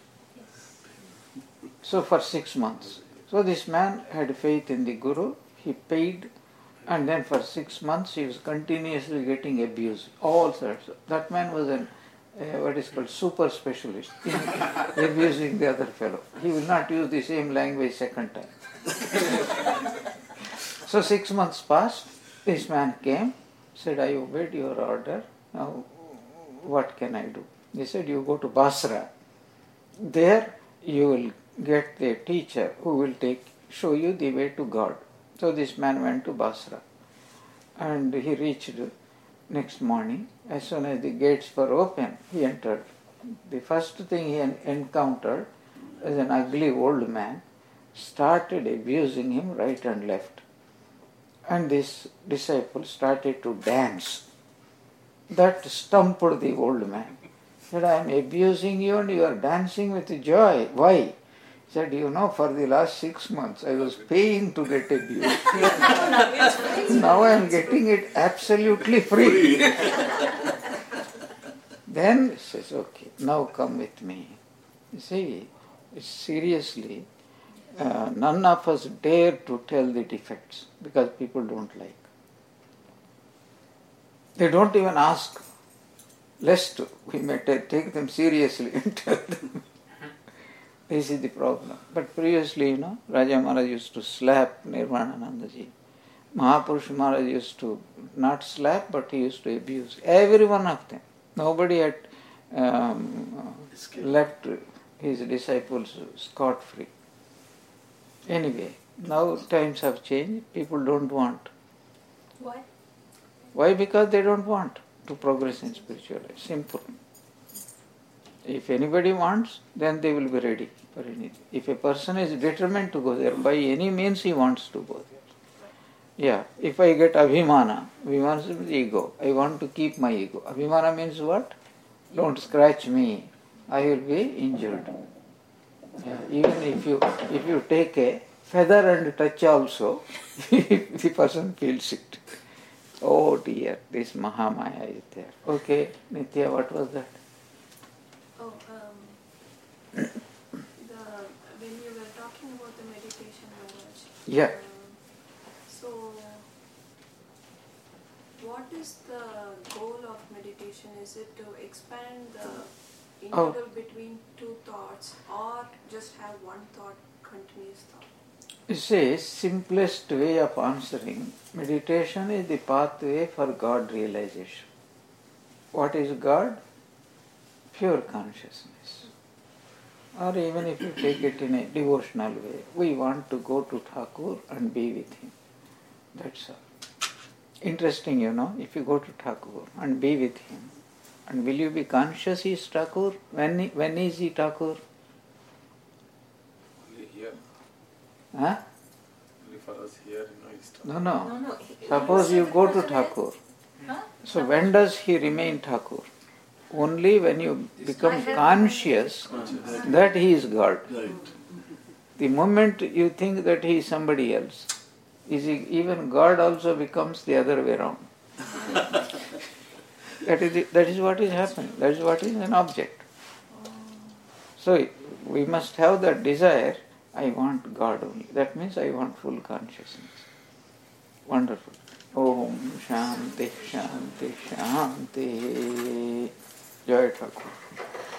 Speaker 1: So for six months. So this man had faith in the Guru. He paid, and then for six months he was continuously getting abused. All sorts. That man was an uh, what is called super specialist in abusing the other fellow. He will not use the same language second time. So six months passed. This man came, said, I obeyed your order. Now what can I do? He said, you go to Basra. There you will get the teacher who will take show you the way to God. So this man went to Basra, and he reached next morning. As soon as the gates were open, he entered. The first thing he encountered was an ugly old man, started abusing him right and left. And this disciple started to dance. That stumped the old man. He said, I am abusing you and you are dancing with joy. Why? He said, you know, for the last six months I was paying to get abused. Now I am getting it absolutely free. Then he says, okay, now come with me. You see, seriously, uh, none of us dare to tell the defects because people don't like. They don't even ask, lest we may t- take them seriously and tell them. This is the problem. But previously, you know, Raja Maharaj used to slap Nirvananandaji. Mahapurush Maharaj used to not slap, but he used to abuse every one of them. Nobody had um, left his disciples scot-free. Anyway, now times have changed. People don't want.
Speaker 2: Why?
Speaker 1: Why? Because they don't want to progress in spiritual life. Simple. If anybody wants, then they will be ready for anything. If a person is determined to go there, by any means he wants to go there. Yeah, if I get abhimana, abhimana means ego. I want to keep my ego. Abhimana means what? Don't scratch me. I will be injured. Yeah, even if you if you take a feather and touch also, the person feels it. Oh dear, this Mahamaya is there. Okay, Nitya, what was that?
Speaker 10: Oh, um, the when you were talking about the meditation, Maharaj.
Speaker 1: Yeah.
Speaker 10: Um, so, what is the goal of meditation? Is it to expand the interval
Speaker 1: Oh.
Speaker 10: between two thoughts, or just have one thought, continuous thought?
Speaker 1: You see, simplest way of answering, meditation is the pathway for God realization. What is God? Pure consciousness. Or even if you take it in a devotional way, we want to go to Thakur and be with him. That's all. Interesting, you know, if you go to Thakur and be with him, and will you be conscious he is Thakur? When, when is he Thakur?
Speaker 3: Only here.
Speaker 1: Huh?
Speaker 3: Only for us here, you know, it's
Speaker 1: No, no.
Speaker 2: No, no. he-
Speaker 1: Suppose
Speaker 2: he
Speaker 1: you
Speaker 2: said
Speaker 1: go
Speaker 2: it
Speaker 1: to
Speaker 2: was a-
Speaker 1: Thakur.
Speaker 2: Huh?
Speaker 1: So when does he remain Thakur? Only when you become
Speaker 2: I have-
Speaker 1: conscious that he is God.
Speaker 4: Right.
Speaker 1: The moment you think that he is somebody else, is he, even God also becomes the other way around. That is, the, that is what is happening. That is what is an object. So we must have that desire, I want God only. That means I want full consciousness. Wonderful. Om Shanti Shanti Shanti. Jai Thakur.